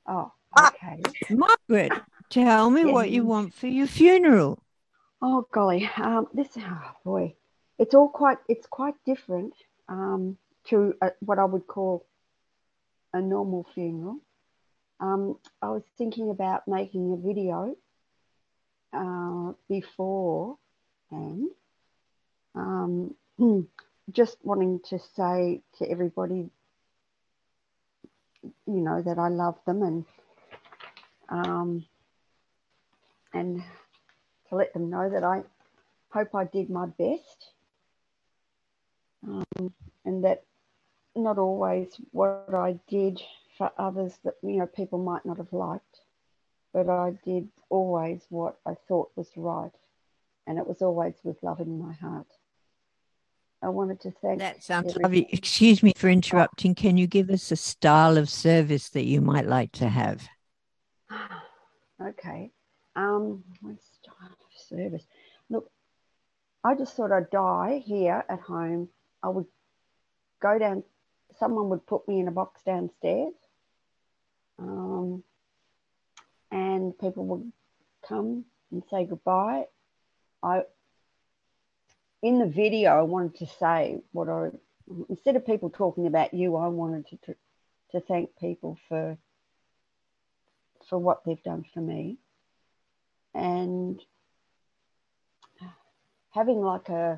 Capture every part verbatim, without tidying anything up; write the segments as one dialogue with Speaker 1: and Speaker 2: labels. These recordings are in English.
Speaker 1: Oh, okay.
Speaker 2: Margaret, tell me
Speaker 1: Yeah.
Speaker 2: what you want for your funeral.
Speaker 1: Oh, golly. Um, this, oh, boy. It's all quite, it's quite different um, to a, what I would call a normal funeral. Um, I was thinking about making a video uh, before and um, just wanting to say to everybody, you know, that I love them and um, and to let them know that I hope I did my best um, and that not always what I did for others that, you know, people might not have liked, but I did always what I thought was right. And it was always with love in my heart. I wanted to thank
Speaker 2: That sounds
Speaker 1: everybody.
Speaker 2: lovely. Excuse me for interrupting. Can you give us a style of service that you might like to have?
Speaker 1: Okay. Um, my style of service. Look, I just thought I'd die here at home. I would go down, someone would put me in a box downstairs, um, and people would come and say goodbye. I, in the video, I wanted to say what I, instead of people talking about you, I wanted to, to, to thank people for, for what they've done for me. And having like a,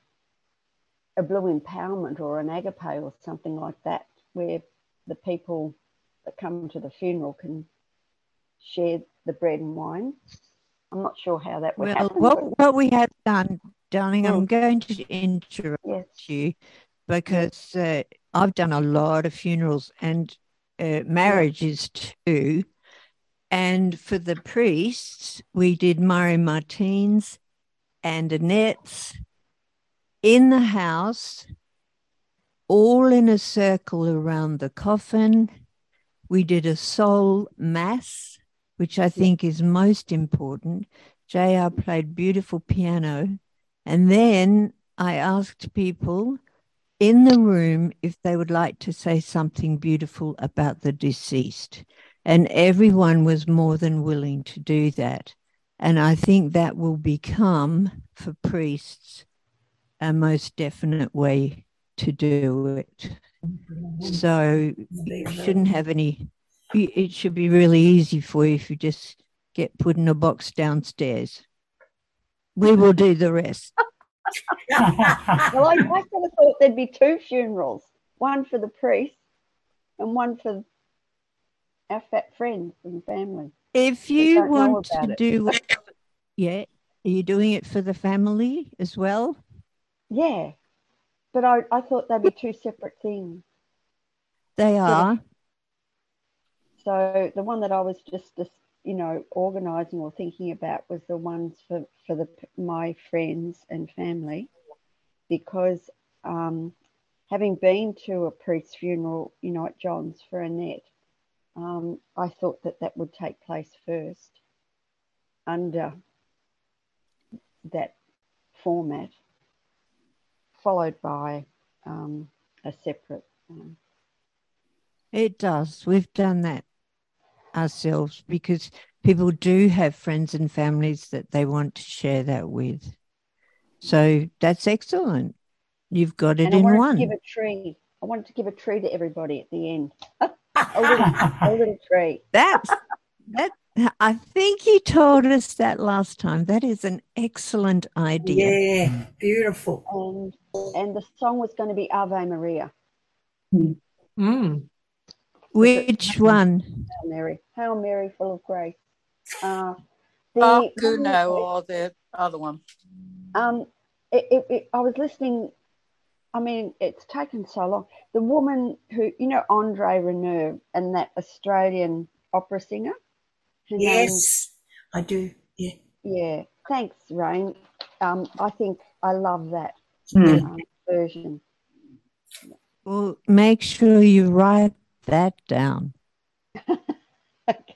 Speaker 1: a blue empowerment or an agape or something like that, where the people that come to the funeral can share the bread and wine. I'm not sure how that would
Speaker 2: Well,
Speaker 1: happen.
Speaker 2: what,
Speaker 1: But,
Speaker 2: what we have done, darling,
Speaker 1: mm,
Speaker 2: I'm going to interrupt
Speaker 1: yes,
Speaker 2: you
Speaker 1: yes,
Speaker 2: because uh, I've done a lot of funerals and uh,
Speaker 1: yeah,
Speaker 2: marriages too. And for the priests, we did Murray Martins and Annette's in the house, all in a circle around the coffin. We did a soul mass, which I
Speaker 1: yeah,
Speaker 2: think is most important. J R played beautiful piano. And then I asked people in the room if they would like to say something beautiful about the deceased. And everyone was more than willing to do that. And I think that will become, for priests, a most definite way to do it. So you shouldn't have any, it should be really easy for you if you just get put in a box downstairs. We will do the rest.
Speaker 1: Well, I, I sort of thought there'd be two funerals, one for the priest and one for our fat friends and family
Speaker 2: If
Speaker 1: that
Speaker 2: you
Speaker 1: don't know
Speaker 2: want to
Speaker 1: about it.
Speaker 2: do it, yeah, are you doing it for the family as well?
Speaker 1: Yeah, but I, I thought they'd be two separate things
Speaker 2: They
Speaker 1: instead of.
Speaker 2: are.
Speaker 1: So the one that I was just, just you know, organising or thinking about was the ones for for the my friends and family, because um, having been to a priest's funeral, you know, at John's for Annette, um, I thought that that would take place first under that format, followed by um, a separate. Um,
Speaker 2: It does. We've done that ourselves because people do have friends and families that they want to share that with. So that's excellent. You've got it
Speaker 1: and I
Speaker 2: in
Speaker 1: wanted to give
Speaker 2: one.
Speaker 1: a tree. I wanted to give a tree to everybody at the end. a little, a little tree.
Speaker 2: That's that. I think you told us that last time. That is an excellent idea.
Speaker 3: Yeah, beautiful.
Speaker 1: And and the song was going to be Ave Maria.
Speaker 4: Mm.
Speaker 2: Which one?
Speaker 1: Hail Mary, Hail Mary, full of grace. Uh,
Speaker 5: Oh,
Speaker 1: the
Speaker 5: Kuno or the other one.
Speaker 1: Um, it, it, it, I was listening. I mean, it's taken so long. The woman who, you know, Andre Reneur and that Australian opera singer. Her
Speaker 3: Yes, I do. Yeah.
Speaker 1: Yeah. Thanks, Rain. Um, I think I love that
Speaker 3: Mm.
Speaker 1: um, version.
Speaker 2: Well, make sure you write that down.
Speaker 1: Okay.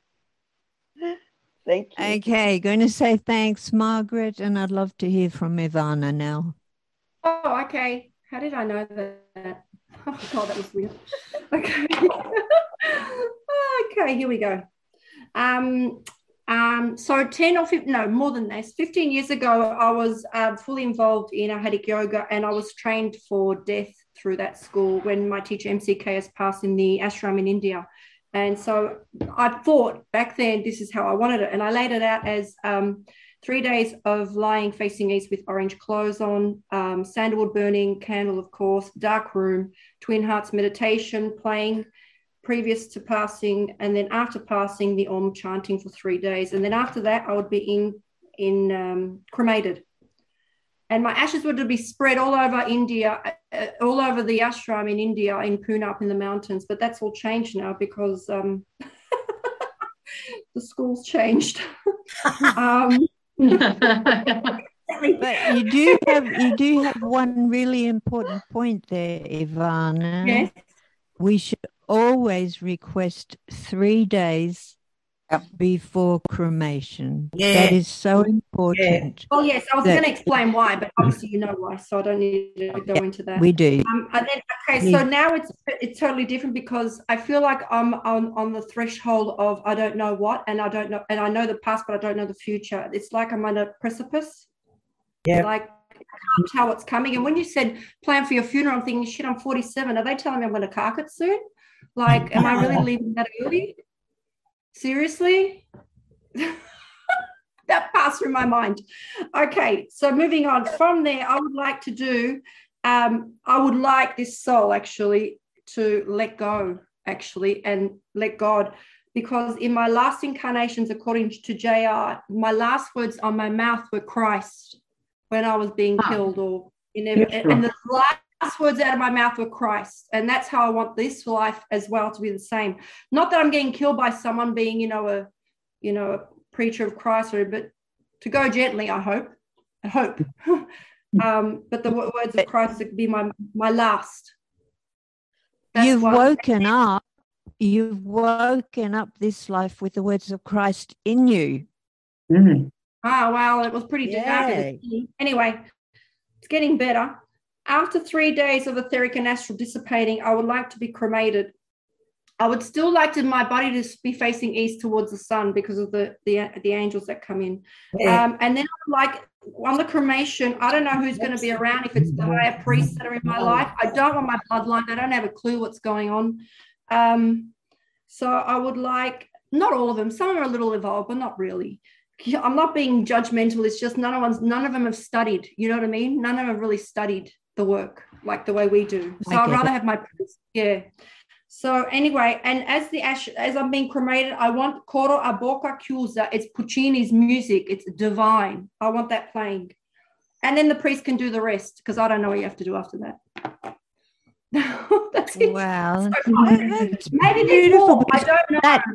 Speaker 1: Thank you.
Speaker 2: Okay, going to say thanks, Margaret, and I'd love to hear from Ivana now.
Speaker 4: Oh, okay. How did I know that? Oh, God, that was weird. Okay. Okay. Okay, here we go. Um, um, so ten or fifteen, no, more than this, fifteen years ago, I was uh, fully involved in Ahadic yoga, and I was trained for death through that school when my teacher M C K has passed in the ashram in India. And so I thought back then this is how I wanted it. And I laid it out as um, three days of lying facing east with orange clothes on, um, sandalwood burning, candle, of course, dark room, twin hearts meditation, playing previous to passing, and then after passing, the Om chanting for three days. And then after that, I would be in, in um, cremated. And my ashes were to be spread all over India, uh, all over the ashram in India, in Pune, up in the mountains. But that's all changed now because um, the school's changed. um,
Speaker 2: But you do have you do have one really important point there, Ivana.
Speaker 4: Yes.
Speaker 2: We should always request three days
Speaker 5: Yep.
Speaker 2: before cremation.
Speaker 3: Yeah.
Speaker 2: That is so important.
Speaker 4: Oh, yes, I was
Speaker 2: That-
Speaker 4: going to explain why, but obviously you know why, so I don't need to go
Speaker 2: Yeah,
Speaker 4: into that.
Speaker 2: We do.
Speaker 4: Um, and then, okay, so now it's it's totally different because I feel like I'm on, on the threshold of I don't know what, and I don't know, and I know the past, but I don't know the future. It's like I'm on a precipice.
Speaker 3: Yeah.
Speaker 4: Like I can't tell what's coming. And when you said plan for your funeral, I'm thinking, shit, I'm forty-seven. Are they telling me I'm going to cark it soon? Like, am I really leaving that early? Seriously? That passed through my mind. Okay, so moving on from there, I would like to do, um, I would like this soul actually to let go, actually, and let God, because in my last incarnations, according to J R, my last words on my mouth were Christ when I was being
Speaker 5: Ah.
Speaker 4: killed, or in every, and the last words out of my mouth were Christ. And that's how I want this life as well to be the same. Not that I'm getting killed by someone being, you know, a, you know, a preacher of Christ, or, but to go gently, I hope, I hope. um, but the w- words of Christ would be my, my last. That's
Speaker 2: You've
Speaker 4: what-
Speaker 2: woken up. You've woken up this life with the words of Christ in you.
Speaker 3: Mm.
Speaker 4: Ah, well, it was pretty dark at the
Speaker 2: Yay.
Speaker 4: beginning. Anyway, it's getting better. After three days of etheric and astral dissipating, I would like to be cremated. I would still like to my body to be facing east towards the sun because of the the, the angels that come in.
Speaker 3: Yeah.
Speaker 4: Um, and then I would like on the cremation, I don't know who's going to be around, if it's the higher priests that are in my life. I don't want my bloodline. They don't have a clue what's going on. Um, so I would like, not all of them, some of them are a little evolved, but not really. I'm not being judgmental. It's just none of one's, none of them have studied. You know what I mean? None of them have really studied the work like the way we do. So
Speaker 2: I
Speaker 4: I'd
Speaker 2: get
Speaker 4: rather
Speaker 2: it.
Speaker 4: have my, yeah. So anyway, and as the ash, as I'm being cremated, I want Coro a Bocca Chiusa. It's Puccini's music. It's divine. I want that playing. And then the priest can do the rest because I don't know what you have to do after that. That's it.
Speaker 2: Wow.
Speaker 4: So
Speaker 2: That- that's
Speaker 4: maybe there's
Speaker 2: beautiful
Speaker 4: more. I
Speaker 2: because
Speaker 4: don't know.
Speaker 2: that-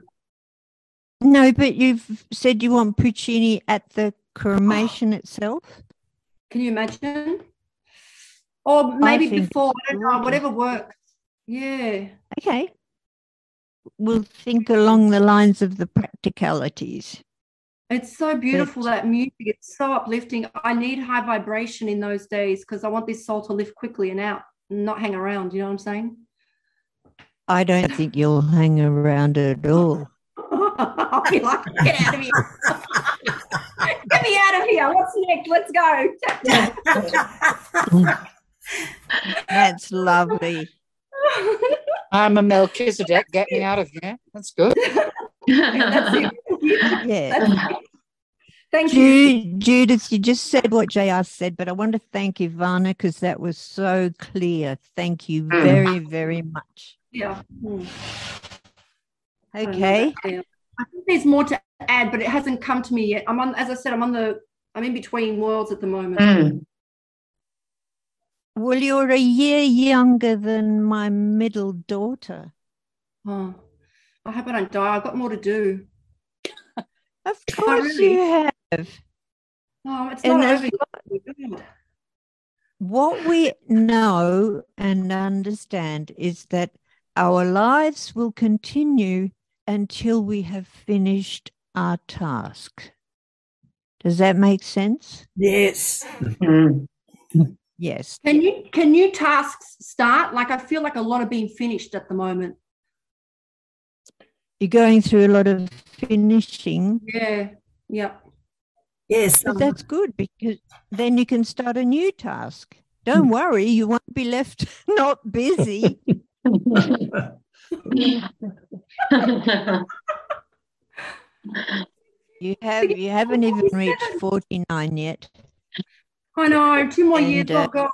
Speaker 2: No, but you've said you want Puccini at the cremation itself.
Speaker 4: Can you imagine? Or maybe
Speaker 2: think
Speaker 4: before, I don't know,
Speaker 2: really.
Speaker 4: whatever works. Yeah.
Speaker 2: Okay. We'll think along the lines of the practicalities.
Speaker 4: It's so beautiful,
Speaker 2: But-
Speaker 4: that music. It's so uplifting. I need high vibration in those days because I want this soul to lift quickly and out and not hang around. You know what I'm saying?
Speaker 2: I don't think you'll hang around at all.
Speaker 4: I'll be like, get out of here. Get me out of here. What's next? Let's go. Tap, tap.
Speaker 2: That's lovely.
Speaker 5: I'm a Melchizedek. Get me out of here. That's good.
Speaker 4: That's it.
Speaker 2: Yeah.
Speaker 4: That's it. Thank you.
Speaker 2: Ju- Judith, you just said what J R said, but I want to thank Ivana because that was so clear. Thank you very, very much.
Speaker 4: Yeah. Hmm. I don't know
Speaker 2: Okay.
Speaker 4: that clear. I think there's more to add, but it hasn't come to me yet. I'm on, as I said, I'm on the, I'm in between worlds at the moment.
Speaker 3: Mm.
Speaker 2: Well, you're a year younger than my middle daughter.
Speaker 4: Oh, I hope I don't die. I've got more to do.
Speaker 2: Of course
Speaker 4: really?
Speaker 2: you have.
Speaker 4: Oh, it's
Speaker 2: And
Speaker 4: not
Speaker 2: there's
Speaker 4: over. God.
Speaker 2: What we know and understand is that our lives will continue until we have finished our task. Does that make sense?
Speaker 3: Yes. Mm.
Speaker 2: Yes.
Speaker 4: Can you can new tasks start? Like I feel like a lot are being finished at the moment.
Speaker 2: you're going through a lot of finishing.
Speaker 4: Yeah. Yeah.
Speaker 3: Yes.
Speaker 2: But that's good because then you can start a new task. Don't worry, you won't be left not busy. You have you haven't even reached forty-nine yet.
Speaker 4: I know. Two more years.
Speaker 2: And, uh,
Speaker 4: Oh God.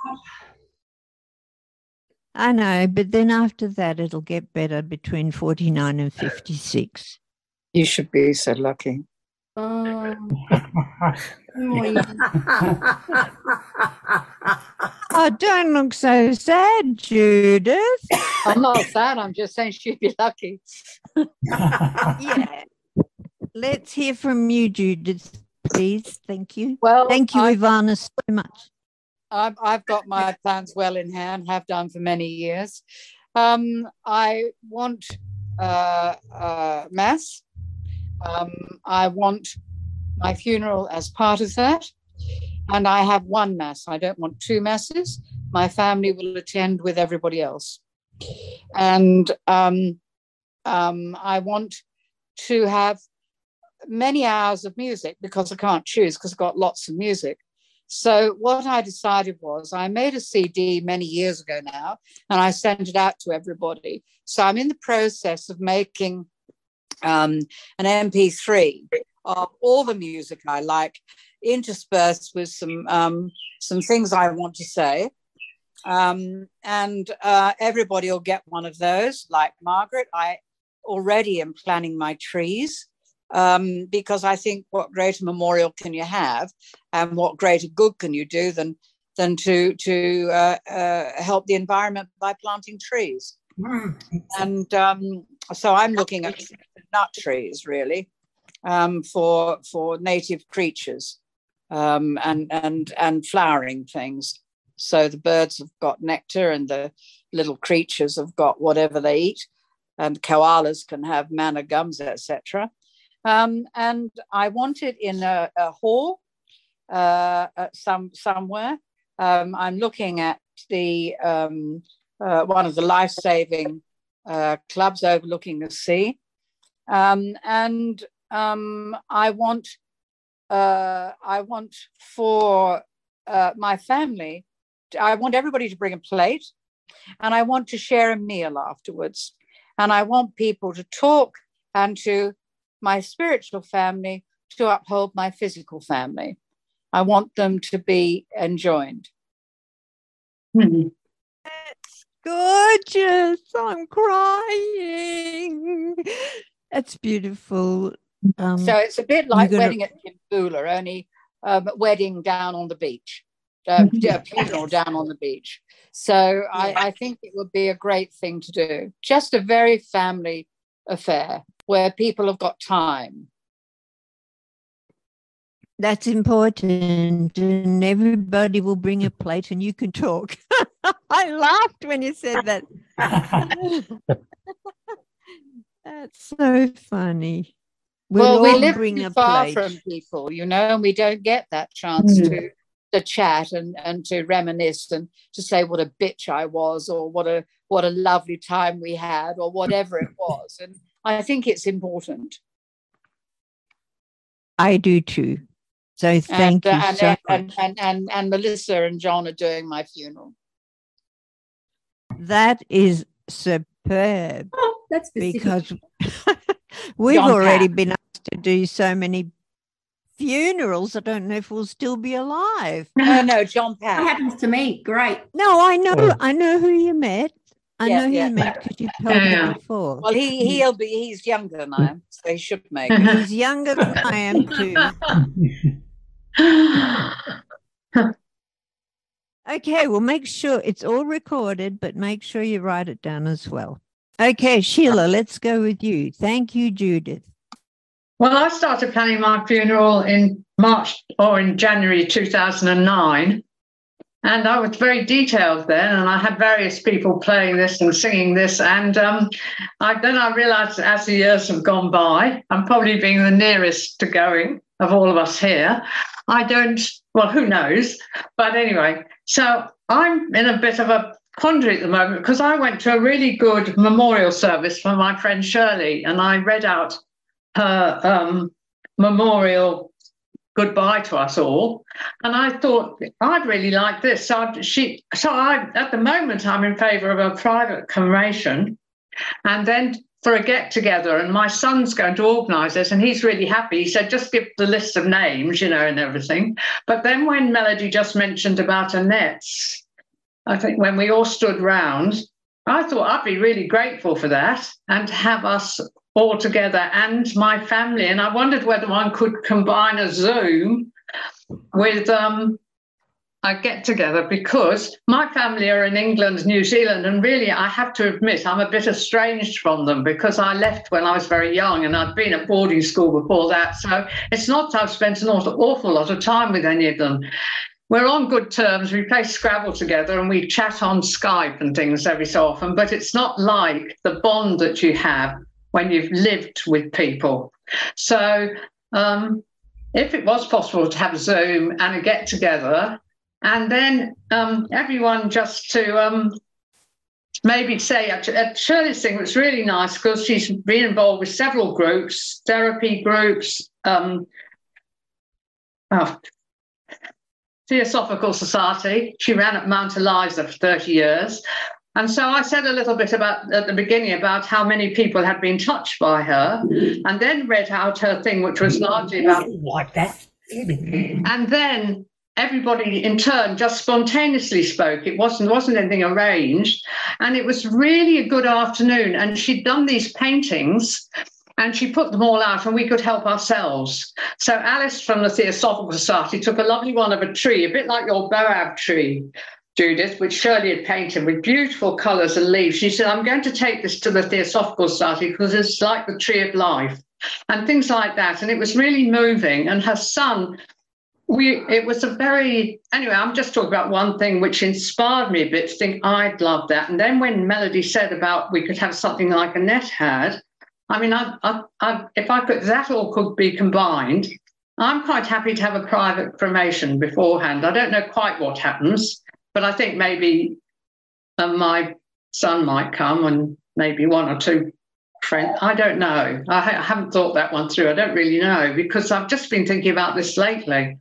Speaker 2: I know, but then after that it'll get better between forty-nine and fifty-six.
Speaker 5: You should be so lucky.
Speaker 4: Um, two more years.
Speaker 2: Oh, don't look so sad, Judith.
Speaker 5: I'm not sad. I'm just saying she'd be lucky.
Speaker 2: Yeah. Let's hear from you, Judith, please. Thank you.
Speaker 5: Well,
Speaker 2: Thank you,
Speaker 5: I-
Speaker 2: Ivana, so much.
Speaker 5: I've, I've got my plans well in hand, have done for many years. Um, I want uh, uh, Mass. Um, I want my funeral as part of that. And I have one Mass. I don't want two Masses. My family will attend with everybody else. And um, um, I want to have many hours of music because I can't choose because I've got lots of music. So what I decided was I made a C D many years ago now, and I sent it out to everybody. So I'm in the process of making um, an M P three of all the music I like, interspersed with some um, some things I want to say. Um, and uh, everybody will get one of those. Like Margaret, I already am planning my trees. Um, because I think what greater memorial can you have, and what greater good can you do than than to to uh, uh, help the environment by planting trees? Mm. And um, so I'm looking at nut trees really um, for for native creatures um, and and and flowering things. So the birds have got nectar, and the little creatures have got whatever they eat, and koalas can have manna gums, et cetera. Um, and I want it in a, a hall uh, at some somewhere. Um, I'm looking at the um, uh, one of the life-saving uh, clubs overlooking the sea, um, and um, I want uh, I want for uh, my family. I want everybody to bring a plate, and I want to share a meal afterwards, and I want people to talk and to my spiritual family to uphold my physical family. I want them to be enjoined.
Speaker 3: Mm-hmm.
Speaker 2: That's gorgeous. I'm crying. That's beautiful. Um,
Speaker 5: so it's a bit like
Speaker 2: gonna...
Speaker 5: wedding at Kimboola, only um, wedding down on the beach, uh, a funeral down on the beach. So yeah. I, I think it would be a great thing to do. Just a very family affair, where people have got time.
Speaker 2: That's important, and everybody will bring a plate and you can talk. I laughed when you said that. That's so funny. We'll,
Speaker 5: well, we
Speaker 2: all
Speaker 5: live
Speaker 2: bring
Speaker 5: too
Speaker 2: a
Speaker 5: far
Speaker 2: plate.
Speaker 5: from people, you know, and we don't get that chance mm. to to chat and, and to reminisce and to say what a bitch I was, or what a what a lovely time we had, or whatever it was. And I think it's important.
Speaker 2: I do too. So thank
Speaker 5: and,
Speaker 2: you
Speaker 5: uh,
Speaker 2: so
Speaker 5: and,
Speaker 2: much.
Speaker 5: And, and, and, and Melissa and John are doing my funeral.
Speaker 2: That is superb.
Speaker 4: Oh, that's
Speaker 2: because we've
Speaker 5: John
Speaker 2: already
Speaker 5: Pat.
Speaker 2: been asked to do so many funerals. I don't know if we'll still be alive.
Speaker 5: No, no, John Pat.
Speaker 4: That happens to me. Great.
Speaker 2: No, I know.
Speaker 3: Oh.
Speaker 2: I know who you met. I
Speaker 5: Yeah,
Speaker 2: know who
Speaker 5: yeah.
Speaker 2: you met because you've told
Speaker 3: Yeah.
Speaker 2: me before.
Speaker 5: Well, he, he'll be, he's younger than I am, so he should make it.
Speaker 2: He's younger than I am too. Okay, well, make sure it's all recorded, but make sure you write it down as well. Okay, Sheila, let's go with you. Thank you, Judith.
Speaker 3: Well, I started planning my funeral in March or in January two thousand nine. And I was very detailed then, and I had various people playing this and singing this. And um, I, then I realised as the years have gone by, I'm probably being the nearest to going of all of us here. I don't, well, who knows? But anyway, so I'm in a bit of a quandary at the moment because I went to a really good memorial service for my friend Shirley, and I read out her um, memorial goodbye to us all, and I thought I'd really like this. So I, she, so I, at the moment, I'm in favour of a private cremation, and then for a get together. And my son's going to organise this, and he's really happy. He said, just give the list of names, you know, and everything. But then when Melody just mentioned about Annette's, I think when we all stood round, I thought I'd be really grateful for that and to have us all together and my family. And I wondered whether one could combine a Zoom with um, a get together, because my family are in England, New Zealand, and really I have to admit I'm a bit estranged from them because I left when I was very young and I'd been at boarding school before that. So it's not that I've spent an awful, awful lot of time with any of them. We're on good terms. We play Scrabble together and we chat on Skype and things every so often, but it's not like the bond that you have when you've lived with people. So um, if it was possible to have a Zoom and a get together, and then um, everyone just to um, maybe say, at Shirley's thing was really nice because she's been involved with several groups, therapy groups, um, oh, Theosophical Society. She ran at Mount Eliza for thirty years. And so I said a little bit about at the beginning about how many people had been touched by her, and then read out her thing, which was largely about
Speaker 6: like that.
Speaker 3: And then everybody in turn just spontaneously spoke. It wasn't wasn't anything arranged, and it was really a good afternoon. And she'd done these paintings, and she put them all out, and we could help ourselves. So Alice from the Theosophical Society took a lovely one of a tree, a bit like your boab tree, Judith, which Shirley had painted with beautiful colours and leaves. She said, I'm going to take this to the Theosophical Society because it's like the tree of life and things like that. And it was really moving. And her son, we it was a very, anyway, I'm just talking about one thing which inspired me a bit to think I'd love that. And then when Melody said about we could have something like Annette had, I mean, I, I, I, if I could, that all could be combined. I'm quite happy to have a private cremation beforehand. I don't know quite what happens, but I think maybe uh, my son might come and maybe one or two friends. I don't know. I, ha- I haven't thought that one through. I don't really know because I've just been thinking about this lately.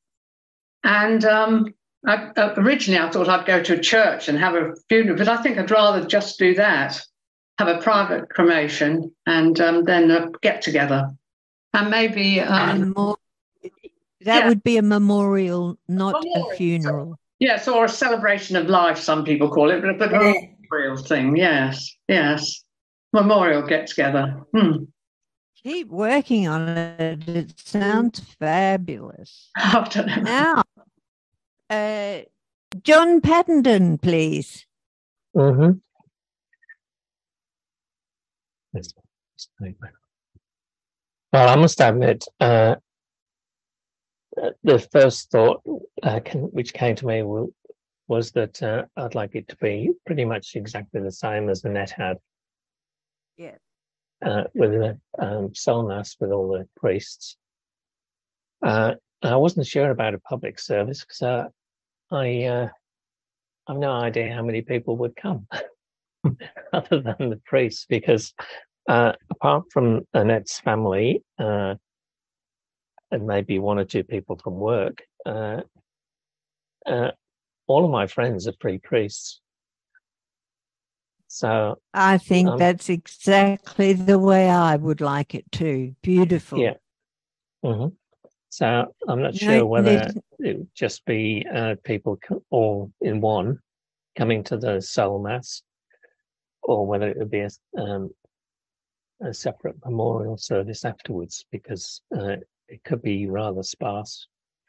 Speaker 3: And um, I, uh, originally I thought I'd go to a church and have a funeral, but I think I'd rather just do that. Have a private cremation and um, then a get together, and maybe um,
Speaker 2: more, that
Speaker 3: yeah.
Speaker 2: would be a memorial, not
Speaker 3: Memorial.
Speaker 2: a funeral.
Speaker 3: Yes, or a celebration of life. Some people call it, but, but a memorial thing. Yes, yes, memorial get together. Hmm.
Speaker 2: Keep working on it. It sounds fabulous.
Speaker 3: I don't know.
Speaker 2: Now, uh, John Paddington, please.
Speaker 6: Mm-hmm. Well, I must admit, uh, the first thought uh, can, which came to me will, was that uh, I'd like it to be pretty much exactly the same as Annette had.
Speaker 2: Yeah.
Speaker 6: Uh, with a um, soul mass with all the priests. Uh, I wasn't sure about a public service because uh, I uh, I've no idea how many people would come. Other than the priests, because uh, apart from Annette's family uh, and maybe one or two people from work, uh, uh, all of my friends are pre-priests. So
Speaker 2: I think
Speaker 6: um,
Speaker 2: that's exactly the way I would like it too. Beautiful.
Speaker 6: Yeah. Mm-hmm. So I'm not
Speaker 2: No,
Speaker 6: sure whether
Speaker 2: there's-
Speaker 6: it would just be uh, people co- all in one coming to the soul mass, or whether it would be a, um, a separate memorial service afterwards, because uh, it could be rather sparse.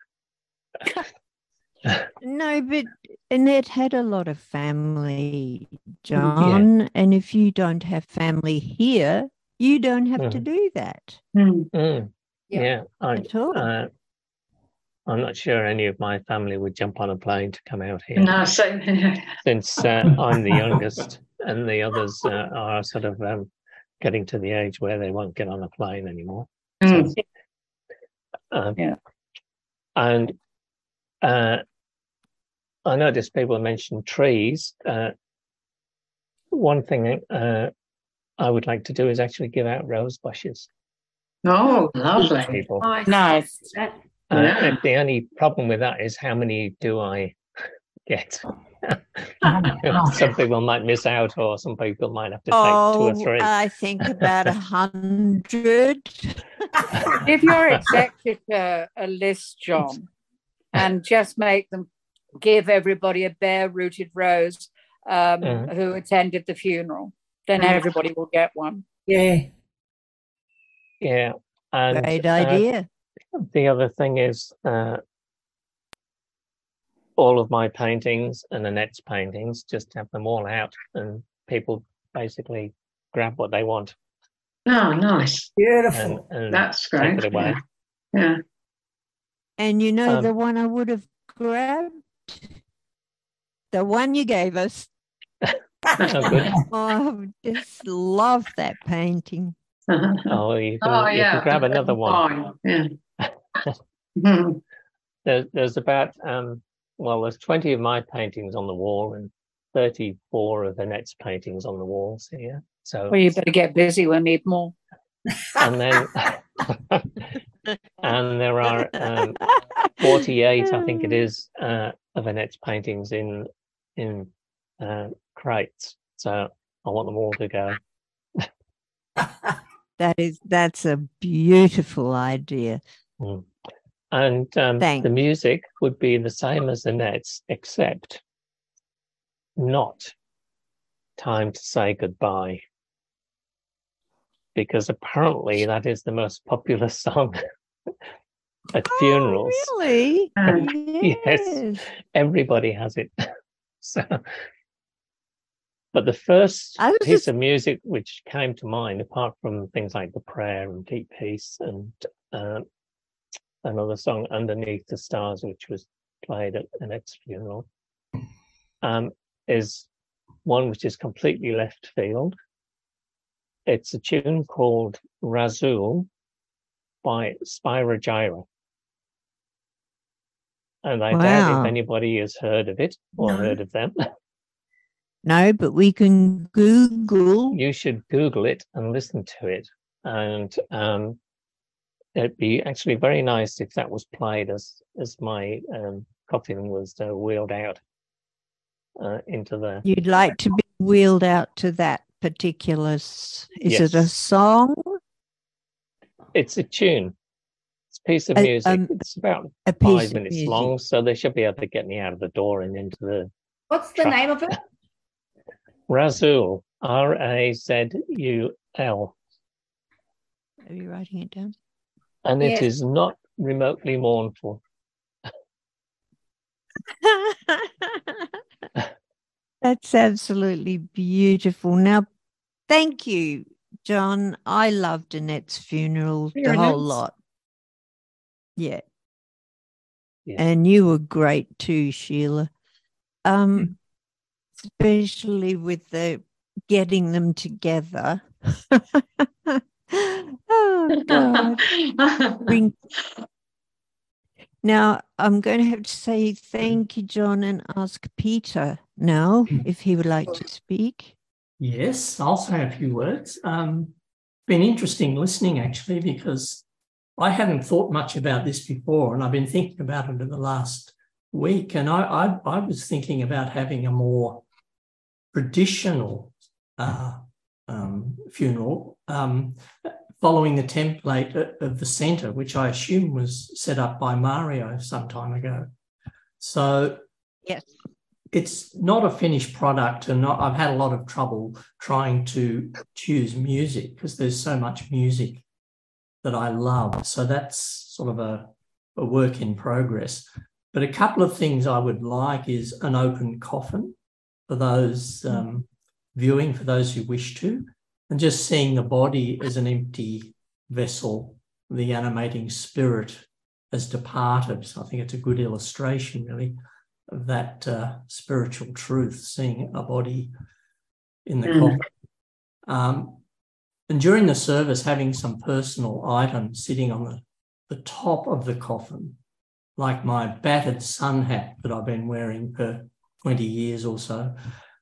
Speaker 2: No, but Annette had a lot of family, John, yeah. And if you don't have family here, you don't have mm. to do that.
Speaker 3: Mm.
Speaker 6: Mm. Yeah, yeah I,
Speaker 2: at all.
Speaker 6: Uh, I'm not sure any of my family would jump on a plane to come out here.
Speaker 3: No, same here.
Speaker 6: Since uh, I'm the youngest, and the others uh, are sort of um, getting to the age where they won't get on a plane anymore.
Speaker 3: Mm.
Speaker 6: So, um,
Speaker 3: yeah,
Speaker 6: and uh, I noticed people mention trees. Uh, one thing uh, I would like to do is actually give out rose bushes.
Speaker 3: Oh, lovely.
Speaker 6: People.
Speaker 4: Nice.
Speaker 5: Nice.
Speaker 4: That-
Speaker 6: Uh,
Speaker 3: Yeah.
Speaker 6: and the only problem with that is how many do I get? Some people might miss out, or some people might have to take
Speaker 2: oh,
Speaker 6: two or three.
Speaker 2: I think about a hundred.
Speaker 5: Give your executor a list, John, and just make them give everybody a bare-rooted rose um,
Speaker 6: Mhm.
Speaker 5: who attended the funeral. Then everybody will get one.
Speaker 7: Yeah.
Speaker 6: Yeah, and
Speaker 2: Great
Speaker 6: uh,
Speaker 2: idea.
Speaker 6: the other thing is uh, all of my paintings and Annette's paintings, just have them all out, and people basically grab what they want
Speaker 3: Oh, nice.
Speaker 6: and,
Speaker 7: Beautiful.
Speaker 6: and
Speaker 3: That's
Speaker 6: take
Speaker 3: great.
Speaker 6: it away.
Speaker 3: Yeah.
Speaker 2: And you know
Speaker 6: Um,
Speaker 2: the one I would have grabbed? The one you gave us.
Speaker 6: Oh, good.
Speaker 2: Oh, I just love that painting.
Speaker 3: Yeah.
Speaker 6: Oh, you can,
Speaker 3: Oh,
Speaker 6: you
Speaker 3: yeah.
Speaker 6: can grab another one.
Speaker 3: Fine. Yeah. Mhm.
Speaker 6: There, there's about, um, well, there's twenty of my paintings on the wall and thirty-four of Annette's paintings on the walls here. So,
Speaker 5: Well, you better get busy. We'll need more.
Speaker 6: and then, and there are um, forty-eight, I think it is, uh, of Annette's paintings in in uh, crates. So I want them all to go.
Speaker 2: That is, that's a beautiful idea.
Speaker 6: Mm. And um,
Speaker 2: Thanks.
Speaker 6: the music would be the same as Annette's, except not Time to Say Goodbye. Because apparently that is the most popular song at funerals.
Speaker 2: Oh, really?
Speaker 3: Uh,
Speaker 6: Yes. Everybody has it. So, but the first
Speaker 2: I was
Speaker 6: piece
Speaker 2: just-
Speaker 6: of music which came to mind, apart from things like The Prayer and Deep Peace and uh, another song, Underneath the Stars, which was played at Annette's funeral, um, is one which is completely left field. It's a tune called Razul by Spyro Gyra. And I doubt
Speaker 2: Wow.
Speaker 6: if anybody has heard of it or
Speaker 7: No.
Speaker 6: heard of them.
Speaker 2: No, but we can Google.
Speaker 6: You should Google it and listen to it. And um, it'd be actually very nice if that was played as as my um, coffin was uh, wheeled out uh, into the.
Speaker 2: You'd like to be wheeled out to that particular. s- Is it a
Speaker 6: Yes.
Speaker 2: song?
Speaker 6: It's a tune. It's a piece of
Speaker 2: A-
Speaker 6: music.
Speaker 2: um,
Speaker 6: It's about
Speaker 2: A piece
Speaker 6: five
Speaker 2: of
Speaker 6: minutes
Speaker 2: music.
Speaker 6: long, so they should be able to get me out of the door and into the
Speaker 4: What's the
Speaker 6: Tra-
Speaker 4: name of it?
Speaker 6: Razul. R A Z U L.
Speaker 2: Are you writing it down?
Speaker 6: And it
Speaker 4: Yes.
Speaker 6: is not remotely mournful.
Speaker 2: That's absolutely beautiful. Now, thank you, John. I loved Annette's funeral, the
Speaker 5: Very
Speaker 2: whole
Speaker 5: nice.
Speaker 2: lot. Yeah.
Speaker 6: Yeah.
Speaker 2: And you were great too, Sheila. Um, especially with the getting them together. Oh God. Bring- Now, I'm going to have to say thank you, John, and ask Peter now if he would like to speak.
Speaker 7: Yes, I'll say a few words. Um, been interesting listening actually, because I hadn't thought much about this before, and I've been thinking about it in the last week. And I, I, I was thinking about having a more traditional uh, um, funeral, um, following the template of the centre, which I assume was set up by Mario some time ago. So
Speaker 2: Yes.
Speaker 7: it's not a finished product, and not, I've had a lot of trouble trying to choose music because there's so much music that I love. So that's sort of a, a work in progress. But a couple of things I would like is an open coffin for those um, viewing, for those who wish to, and just seeing the body as an empty vessel, the animating spirit has departed. So I think it's a good illustration, really, of that uh, spiritual truth, seeing a body in the
Speaker 3: Mm.
Speaker 7: coffin. Um, and during the service, having some personal items sitting on the, the top of the coffin, like my battered sun hat that I've been wearing for twenty years or so,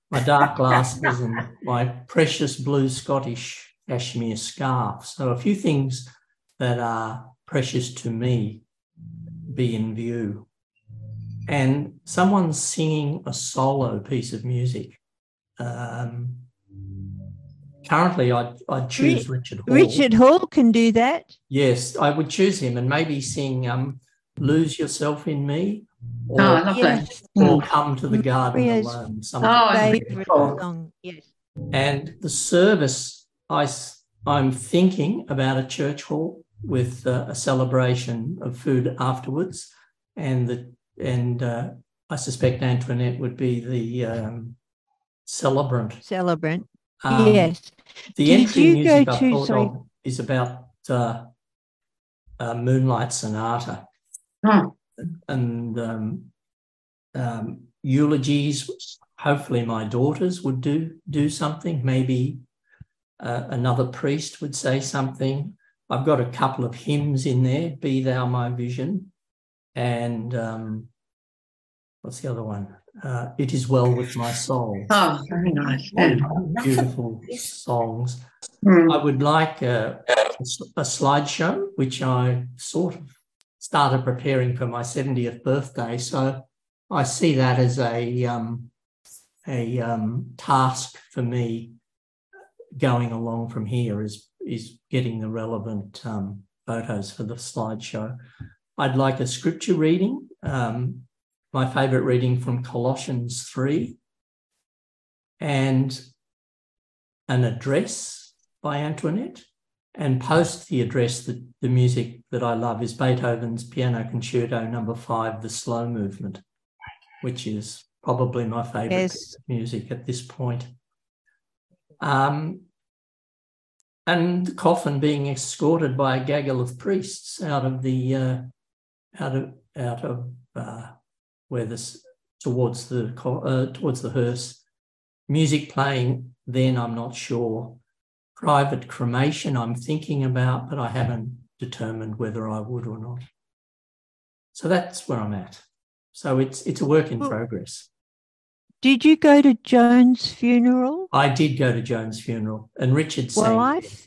Speaker 7: my dark glasses and my precious blue Scottish cashmere scarf. So a few things that are precious to me be in view. And someone's singing a solo piece of music. Um, currently, I'd, I'd choose Richard Hall.
Speaker 2: Richard Hall can do that.
Speaker 7: Yes, I would choose him and maybe sing um, Lose Yourself in Me or,
Speaker 3: Oh, lovely.
Speaker 2: Yes.
Speaker 7: or Come to the Garden
Speaker 2: Maria's
Speaker 7: Alone. Something.
Speaker 3: Oh,
Speaker 2: Favourite
Speaker 3: beautiful.
Speaker 2: song, yes.
Speaker 7: And the service, I, s- I'm thinking about a church hall with uh, a celebration of food afterwards, and the and uh, I suspect Antoinette would be the um, celebrant.
Speaker 2: Celebrant.
Speaker 7: Um,
Speaker 2: Yes.
Speaker 7: The
Speaker 2: Did
Speaker 7: entry
Speaker 2: you
Speaker 7: music
Speaker 2: go
Speaker 7: I
Speaker 2: to-
Speaker 7: thought
Speaker 2: sorry.
Speaker 7: of is about uh, uh, Moonlight Sonata
Speaker 3: Hmm.
Speaker 7: and um, um, eulogies. Hopefully, my daughters would do do something. Maybe uh, another priest would say something. I've got a couple of hymns in there. Be Thou My Vision, and um, what's the other one? Uh, It Is Well With My Soul.
Speaker 3: Oh, very nice. Yeah.
Speaker 7: Beautiful songs.
Speaker 3: Hmm.
Speaker 7: I would like a, a slideshow, which I sort of started preparing for my seventieth birthday. So I see that as a um, a um, task for me going along from here is is getting the relevant um, photos for the slideshow. I'd like a scripture reading. Um, my favourite reading from Colossians three, and an address by Antoinette, and post the address, that the music that I love is Beethoven's Piano Concerto number five, the slow movement, which is probably my favourite
Speaker 2: Yes.
Speaker 7: piece of music at this point. Um, and the coffin being escorted by a gaggle of priests out of the uh, out of out of uh, where this towards the co- uh, towards the hearse. Music playing. Then I'm not sure. Private cremation I'm thinking about, but I haven't determined whether I would or not. So that's where I'm at. So it's it's a work in
Speaker 2: Well,
Speaker 7: progress.
Speaker 2: Did you go to Joan's funeral?
Speaker 7: I did go to Joan's funeral, and Richard sang.
Speaker 2: Well, I, th-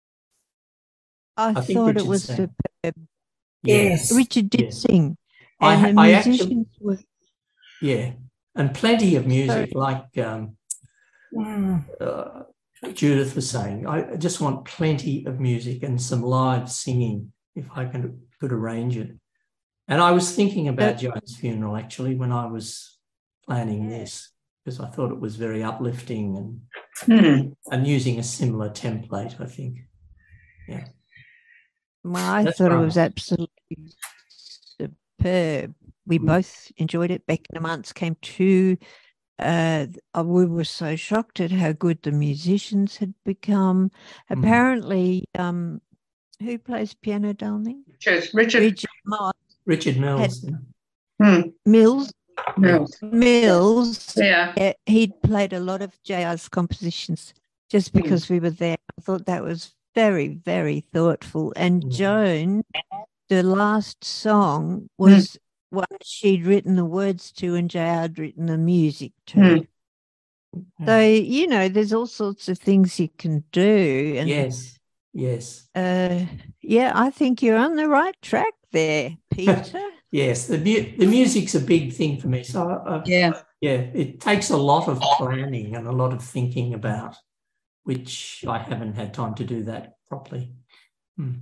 Speaker 2: I,
Speaker 7: I think
Speaker 2: thought
Speaker 7: Richard
Speaker 2: it was
Speaker 7: sang.
Speaker 2: superb.
Speaker 8: Yes.
Speaker 2: Richard did
Speaker 7: Yes.
Speaker 2: sing,
Speaker 7: I,
Speaker 2: and the
Speaker 7: I actually,
Speaker 2: musicians were.
Speaker 7: yeah, and plenty of music,
Speaker 2: Sorry.
Speaker 7: like um,
Speaker 8: Mm.
Speaker 7: uh, Judith was saying. I just want plenty of music and some live singing if I can, could arrange it. And I was thinking about Joan's funeral actually when I was planning this, because I thought it was very uplifting and
Speaker 3: Hmm.
Speaker 7: and using a similar template, I think. Yeah.
Speaker 2: Well, I
Speaker 7: That's
Speaker 2: thought it
Speaker 7: right.
Speaker 2: was absolutely superb. We
Speaker 7: Mm.
Speaker 2: both enjoyed it. Beck and Amance came too. Uh, uh, we were so shocked at how good the musicians had become.
Speaker 7: Mm.
Speaker 2: Apparently, um, who plays piano, darling?
Speaker 3: Cheers. Richard.
Speaker 2: Richard Mo-
Speaker 7: Richard Mills.
Speaker 3: Hmm.
Speaker 2: Mills.
Speaker 3: No.
Speaker 2: Mills.
Speaker 3: Yeah.
Speaker 2: uh, He'd played a lot of J R's compositions just
Speaker 3: Hmm.
Speaker 2: because we were there. I thought that was very, very thoughtful. And
Speaker 7: Mm.
Speaker 2: Joan, the last song was one she'd written the words to and J R had written the music to.
Speaker 3: Hmm.
Speaker 2: So, you know, there's all sorts of things you can do. And
Speaker 7: Yes. Yes.
Speaker 2: uh, yeah, I think you're on the right track there, Peter.
Speaker 7: Yes. The mu- the music's a big thing for me. So I, I,
Speaker 5: Yeah.
Speaker 7: yeah, it takes a lot of planning and a lot of thinking about, which I haven't had time to do that properly. Hmm.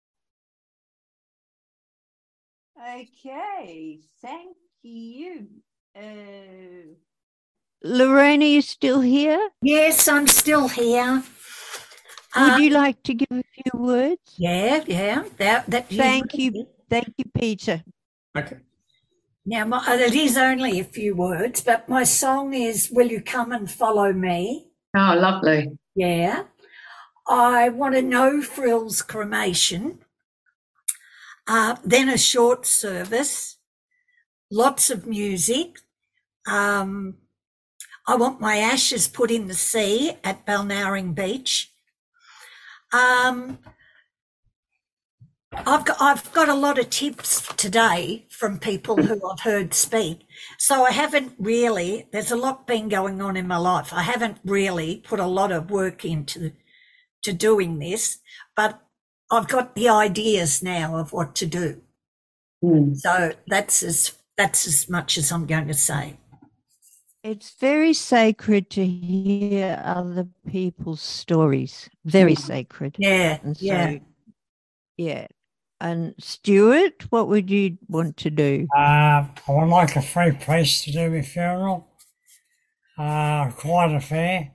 Speaker 2: Okay, thank you. Uh, Lorraine, are you still here?
Speaker 8: Yes, I'm still here.
Speaker 2: Would
Speaker 8: Uh,
Speaker 2: you like to give a few words?
Speaker 8: yeah, yeah. That that you
Speaker 2: Thank you. Thank you, Peter.
Speaker 7: Okay.
Speaker 8: Now, my, uh, it is only a few words, but my song is "Will You Come and Follow Me?"
Speaker 3: Oh, lovely.
Speaker 8: Yeah. I want to know Frill's cremation. Uh, then a short service, lots of music. Um, I want my ashes put in the sea at Balnarring Beach. Um, I've got I've got a lot of tips today from people who I've heard speak. So I haven't really, there's a lot been going on in my life. I haven't really put a lot of work into to doing this, but I've got the ideas now of what to do.
Speaker 3: Mm.
Speaker 8: So that's as that's as much as I'm going to say.
Speaker 2: It's very sacred to hear other people's stories. Very
Speaker 8: Mm.
Speaker 2: sacred.
Speaker 8: Yeah,
Speaker 2: And so,
Speaker 8: yeah.
Speaker 2: yeah. And Stuart, what would you want to do?
Speaker 9: Uh, I would like a free priest to do my funeral. Uh, quite a fair.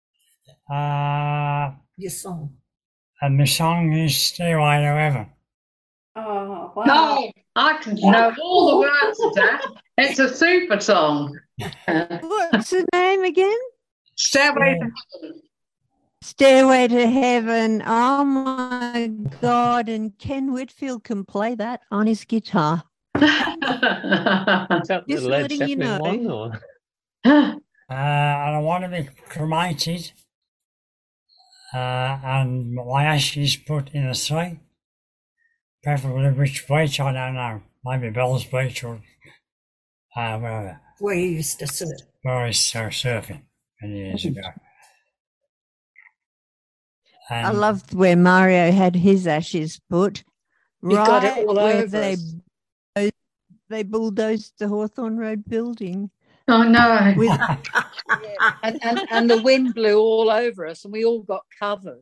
Speaker 9: Uh,
Speaker 8: Your song.
Speaker 9: and the song is Stairway to Heaven.
Speaker 4: Oh, wow.
Speaker 3: No, I can know all the words of that. It's a super song.
Speaker 2: What's the name again?
Speaker 3: Stairway to
Speaker 2: Stairway to Heaven. Oh my God. And Ken Whitfield can play that on his guitar.
Speaker 6: Is that the
Speaker 2: Just
Speaker 6: Led
Speaker 2: letting you
Speaker 6: Zeppelin
Speaker 2: know.
Speaker 6: one? Or?
Speaker 9: Uh, and I want to be cremated. Uh, and my ashes put in a sea. Preferably which beach, I don't know. Maybe Bell's Beach or uh, wherever.
Speaker 8: Where you used to surf.
Speaker 9: Where I was uh, surfing many years ago.
Speaker 2: I
Speaker 9: And
Speaker 2: loved where Mario had his ashes put.
Speaker 5: You got it
Speaker 2: right
Speaker 5: all
Speaker 2: where
Speaker 5: over
Speaker 2: they,
Speaker 5: us.
Speaker 2: they bulldozed the Hawthorne Road building.
Speaker 3: Oh, no.
Speaker 2: With,
Speaker 5: And, and, and the wind blew all over us and we all got covered.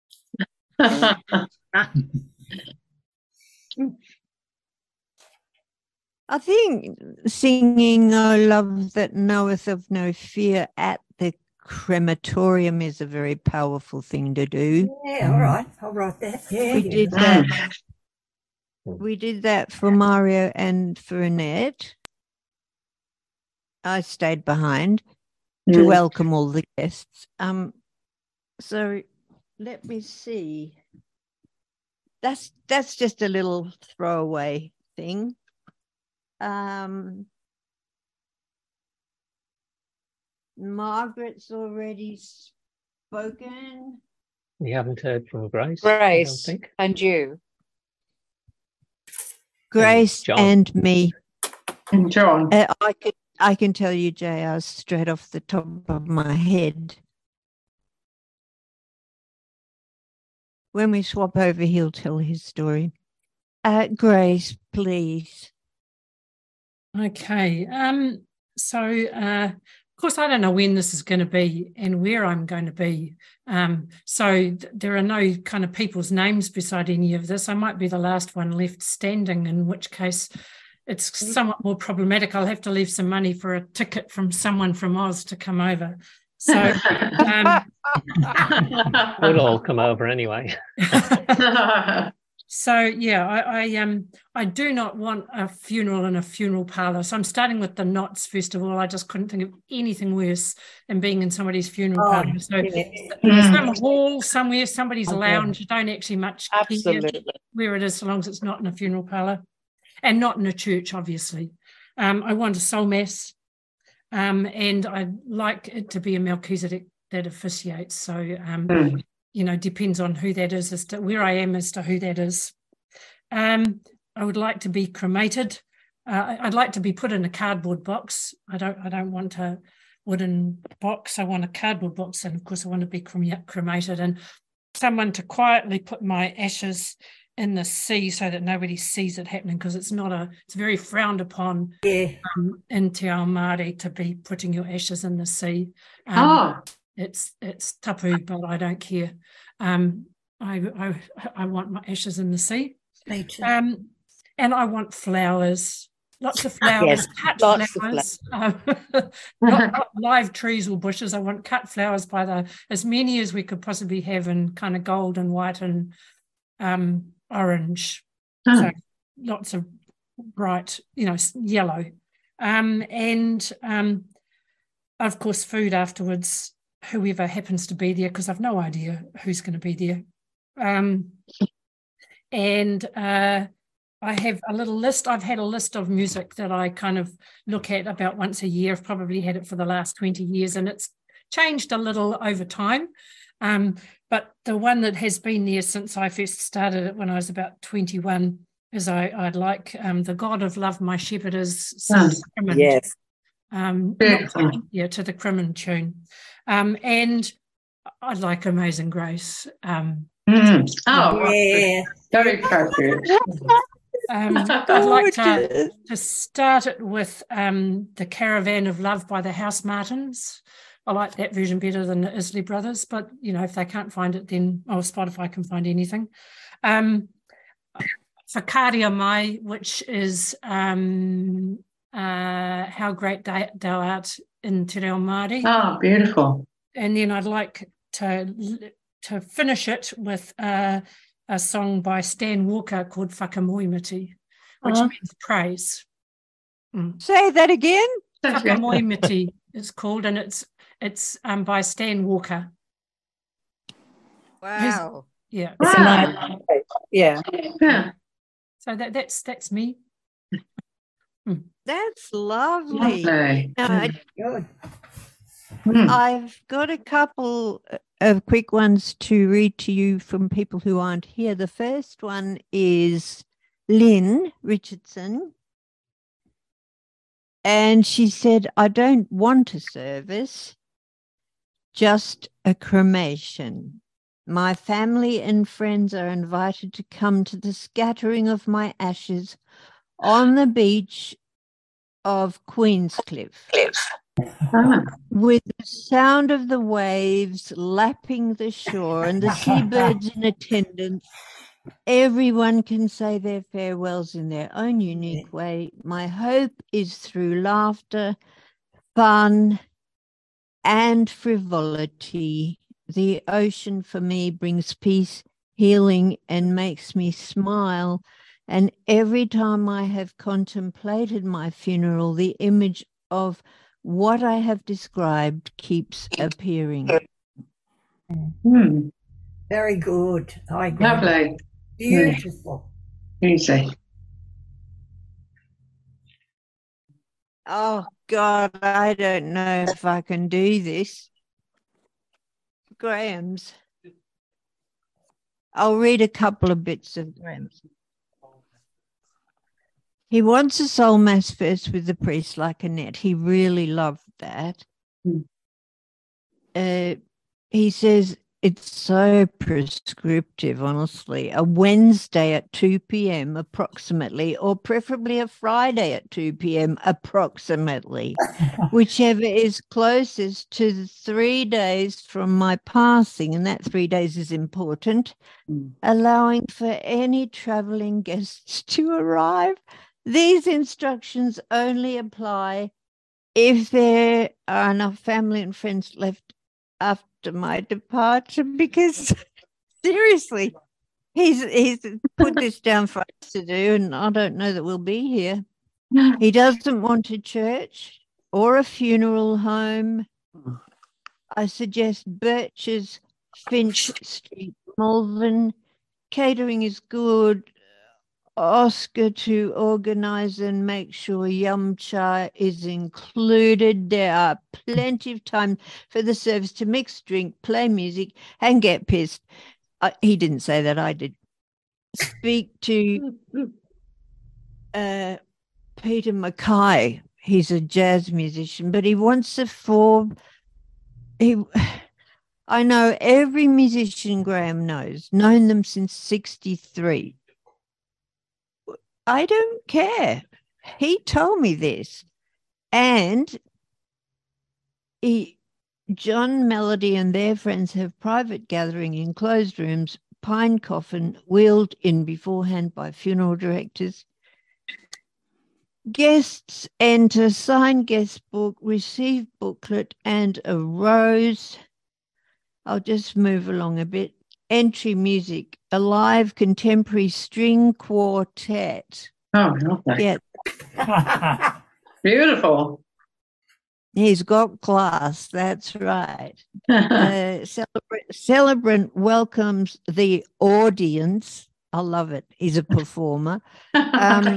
Speaker 2: I think singing "Oh Love That Knoweth of No Fear" at the crematorium is a very powerful thing to do.
Speaker 8: Yeah, all right. I'll write that. Yeah,
Speaker 2: We
Speaker 8: yeah.
Speaker 2: did that. We did that for Mario and for Annette. I stayed behind to
Speaker 3: Mm.
Speaker 2: welcome all the guests. Um, so let me see. That's that's just a little throwaway thing. Um, Margaret's already spoken.
Speaker 6: We haven't heard from Grace. I don't
Speaker 5: Grace
Speaker 6: think.
Speaker 5: and you.
Speaker 2: Grace
Speaker 6: John.
Speaker 2: and me.
Speaker 3: And John.
Speaker 2: Uh, I can I can tell you, J R, straight off the top of my head. When we swap over, he'll tell his story. Uh, Grace, please.
Speaker 10: Okay. Um, so, uh, of course, I don't know when this is going to be and where I'm going to be. Um, so th- there are no kind of people's names beside any of this. I might be the last one left standing, in which case it's somewhat more problematic. I'll have to leave some money for a ticket from someone from Oz to come over. So, um,
Speaker 6: We'll all come over anyway.
Speaker 10: So yeah, I, I um I do not want a funeral in a funeral parlour. So I'm starting with the knots first of all. I just couldn't think of anything worse than being in somebody's funeral
Speaker 8: Oh,
Speaker 10: parlour. So
Speaker 8: yeah.
Speaker 10: some hall somewhere, somebody's lounge. You don't actually much care
Speaker 5: Absolutely.
Speaker 10: where it is, so long as it's not in a funeral parlour, and not in a church, obviously. Um, I want a soul mass, um, and I'd like it to be a Melchizedek that officiates. So. Um,
Speaker 3: Mm.
Speaker 10: You know, depends on who that is, as to where I am as to who that is. Um, I would like to be cremated. Uh, I'd like to be put in a cardboard box. I don't. I don't want a wooden box. I want a cardboard box, and of course, I want to be crem- cremated. And someone to quietly put my ashes in the sea so that nobody sees it happening, because it's not a. It's very frowned upon
Speaker 8: Yeah.
Speaker 10: um, in Te Ao Māori to be putting your ashes in the sea. Um,
Speaker 3: Oh,
Speaker 10: It's it's tapu, but I don't care. Um, I, I I want my ashes in the sea.
Speaker 8: Me too.
Speaker 10: Um, and I want flowers, lots of flowers,
Speaker 5: Yes,
Speaker 10: cut
Speaker 5: lots of
Speaker 10: flowers, um, not, not live trees or bushes. I want cut flowers by the as many as we could possibly have in kind of gold and white and um, orange.
Speaker 3: Oh.
Speaker 10: So lots of bright, you know, s- yellow, um, and um, of course food afterwards. Whoever happens to be there, because I've no idea who's going to be there. Um, and uh, I have a little list. I've had a list of music that I kind of look at about once a year. I've probably had it for the last twenty years, and it's changed a little over time. Um, but the one that has been there since I first started it when I was about twenty-one is I, I'd like um, The God of Love, My Shepherd is sung to Crimond.
Speaker 11: Yes.
Speaker 10: Um,
Speaker 3: Beautiful.
Speaker 10: not, yeah, to the Crimond tune. Um, and I'd like Amazing Grace. Um,
Speaker 3: Mm. Oh,
Speaker 8: Yeah.
Speaker 3: very appropriate.
Speaker 10: um, I'd like to, to start it with um, The Caravan of Love by the House Martins. I like that version better than the Isley Brothers, but, you know, if they can't find it, then, oh, Spotify can find anything. Um, Whakaria Mai, which is um, uh, How Great Thou Art in Te Reo Māori.
Speaker 3: Oh, beautiful.
Speaker 10: And then I'd like to to finish it with uh, a song by Stan Walker called Whakamoimiti, which
Speaker 3: Oh.
Speaker 10: means praise. Mm.
Speaker 2: Say that again.
Speaker 10: Whakamoimiti is called, and it's it's um, by Stan Walker.
Speaker 2: Wow.
Speaker 10: Yeah.
Speaker 11: It's a nice, yeah.
Speaker 3: Yeah.
Speaker 10: So that that's that's me.
Speaker 2: That's lovely.
Speaker 3: Lovely.
Speaker 2: No, I-
Speaker 8: Good.
Speaker 3: Mm.
Speaker 2: I've got a couple of quick ones to read to you from people who aren't here. The first one is Lynn Richardson. And she said, I don't want a service, just a cremation. My family and friends are invited to come to the scattering of my ashes on the beach of Queenscliff.
Speaker 3: Ah.
Speaker 2: With the sound of the waves lapping the shore and the seabirds in attendance, everyone can say their farewells in their own unique way. My hope is through laughter, fun, and frivolity. The ocean for me brings peace, healing, and makes me smile. And every time I have contemplated my funeral, the image of what I have described keeps appearing.
Speaker 3: Mm.
Speaker 8: Very good. I agree.
Speaker 3: Lovely.
Speaker 8: Beautiful.
Speaker 3: Easy.
Speaker 2: Oh, God, I don't know if I can do this. Graham's. I'll read a couple of bits of Graham's. He wants a soul mass first with the priest like Annette. He really loved that.
Speaker 3: Mm.
Speaker 2: Uh, he says it's so prescriptive, honestly. A Wednesday at two p.m. approximately, or preferably a Friday at two p.m. approximately, whichever is closest to the three days from my passing, and that three days is important,
Speaker 3: Mm.
Speaker 2: allowing for any travelling guests to arrive. These instructions only apply if there are enough family and friends left after my departure, because seriously, he's he's put this down for us to do, and I don't know that we'll be here. He doesn't want a church or a funeral home. I suggest Birches, Finch Street, Malvern. Catering is good. Oscar to organise and make sure yum cha is included. There are plenty of time for the service to mix, drink, play music, and get pissed. Uh, he didn't say that, I did. Speak to uh, Peter Mackay. He's a jazz musician, but he wants a form. He, I know every musician Graham knows, known them since sixty-three. I don't care. He told me this. And he, John Melody and their friends have private gathering in closed rooms, pine coffin wheeled in beforehand by funeral directors. Guests enter, sign guest book, receive booklet and a rose. I'll just move along a bit. Entry music, a live contemporary string quartet.
Speaker 3: Oh, lovely.
Speaker 2: Yeah,
Speaker 3: Beautiful.
Speaker 2: he's got class, that's right. Uh, celebrant, celebrant welcomes the audience. I love it. He's a performer. Um,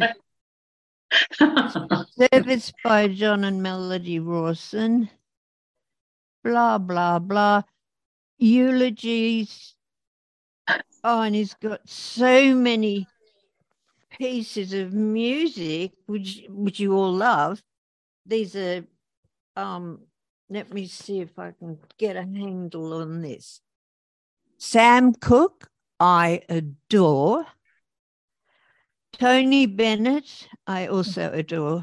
Speaker 2: service by John and Melody Rawson. Blah, blah, blah. eulogies. Oh, and he's got so many pieces of music which which you all love. These are um let me see if I can get a handle on this. Sam Cooke, I adore. Tony Bennett, I also adore.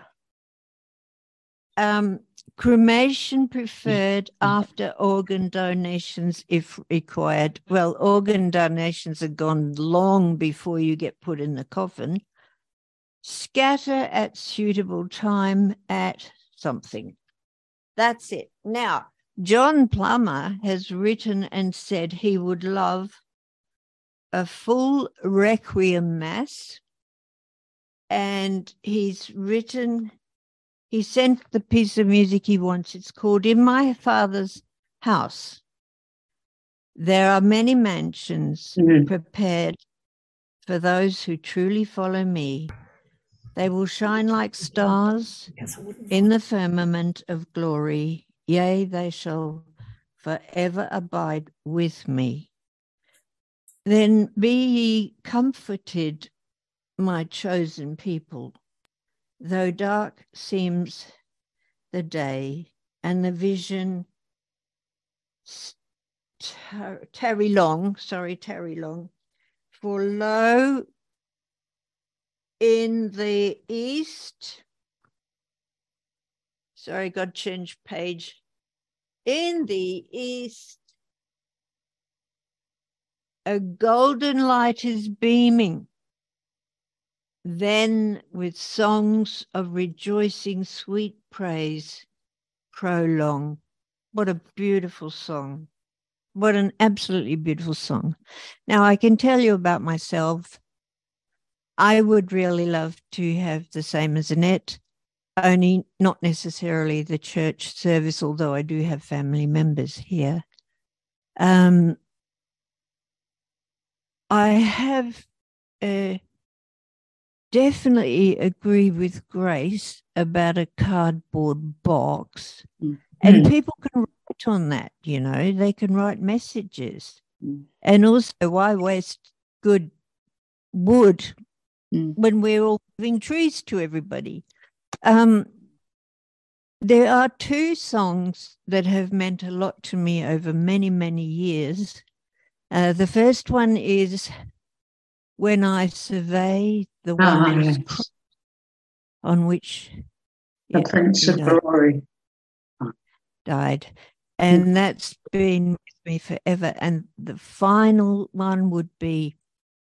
Speaker 2: Um, cremation preferred after organ donations if required. Well, organ donations are gone long before you get put in the coffin. Scatter at suitable time at something. That's it. Now, John Plummer has written and said he would love a full requiem mass, and he's written, he sent the piece of music he wants. It's called In My Father's House. There are many mansions mm-hmm. prepared for those who truly follow me. They will shine like stars in the firmament of glory. Yea, they shall forever abide with me. Then be ye comforted, my chosen people, though dark seems the day and the vision tar- tarry long, sorry, tarry long, for lo, in the east, sorry, got to change page. In the east, a golden light is beaming. Then with songs of rejoicing, sweet praise, prolong. What a beautiful song. What an absolutely beautiful song. Now, I can tell you about myself. I would really love to have the same as Annette, only not necessarily the church service, although I do have family members here. Um, I have uh, definitely agree with Grace about a cardboard box. Mm. And people can write on that, you know, they can write messages. Mm. And also, why waste good wood mm. when we're all giving trees to everybody? Um, there are two songs that have meant a lot to me over many, many years. Uh, the first one is When I Survey the Wondrous
Speaker 3: yes.
Speaker 2: Cross, on which
Speaker 3: the yeah, Prince of died, Glory
Speaker 2: died. And mm. that's been with me forever. And the final one would be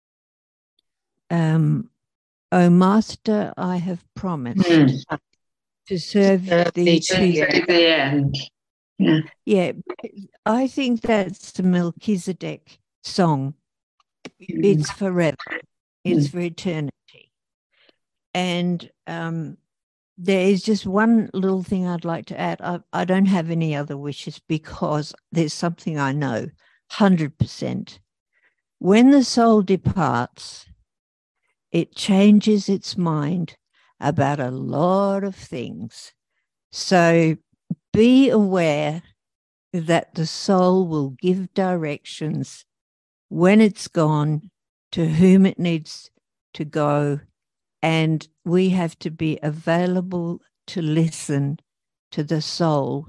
Speaker 2: um, O Master, I have promised mm. to serve thee to
Speaker 3: the, the end. Yeah.
Speaker 2: Yeah, I think that's the Melchizedek song. Mm. It's forever. It's mm. for eternity. And um, there is just one little thing I'd like to add. I, I don't have any other wishes because there's something I know, one hundred percent. When the soul departs, it changes its mind about a lot of things. So be aware that the soul will give directions when it's gone to whom it needs to go, and we have to be available to listen to the soul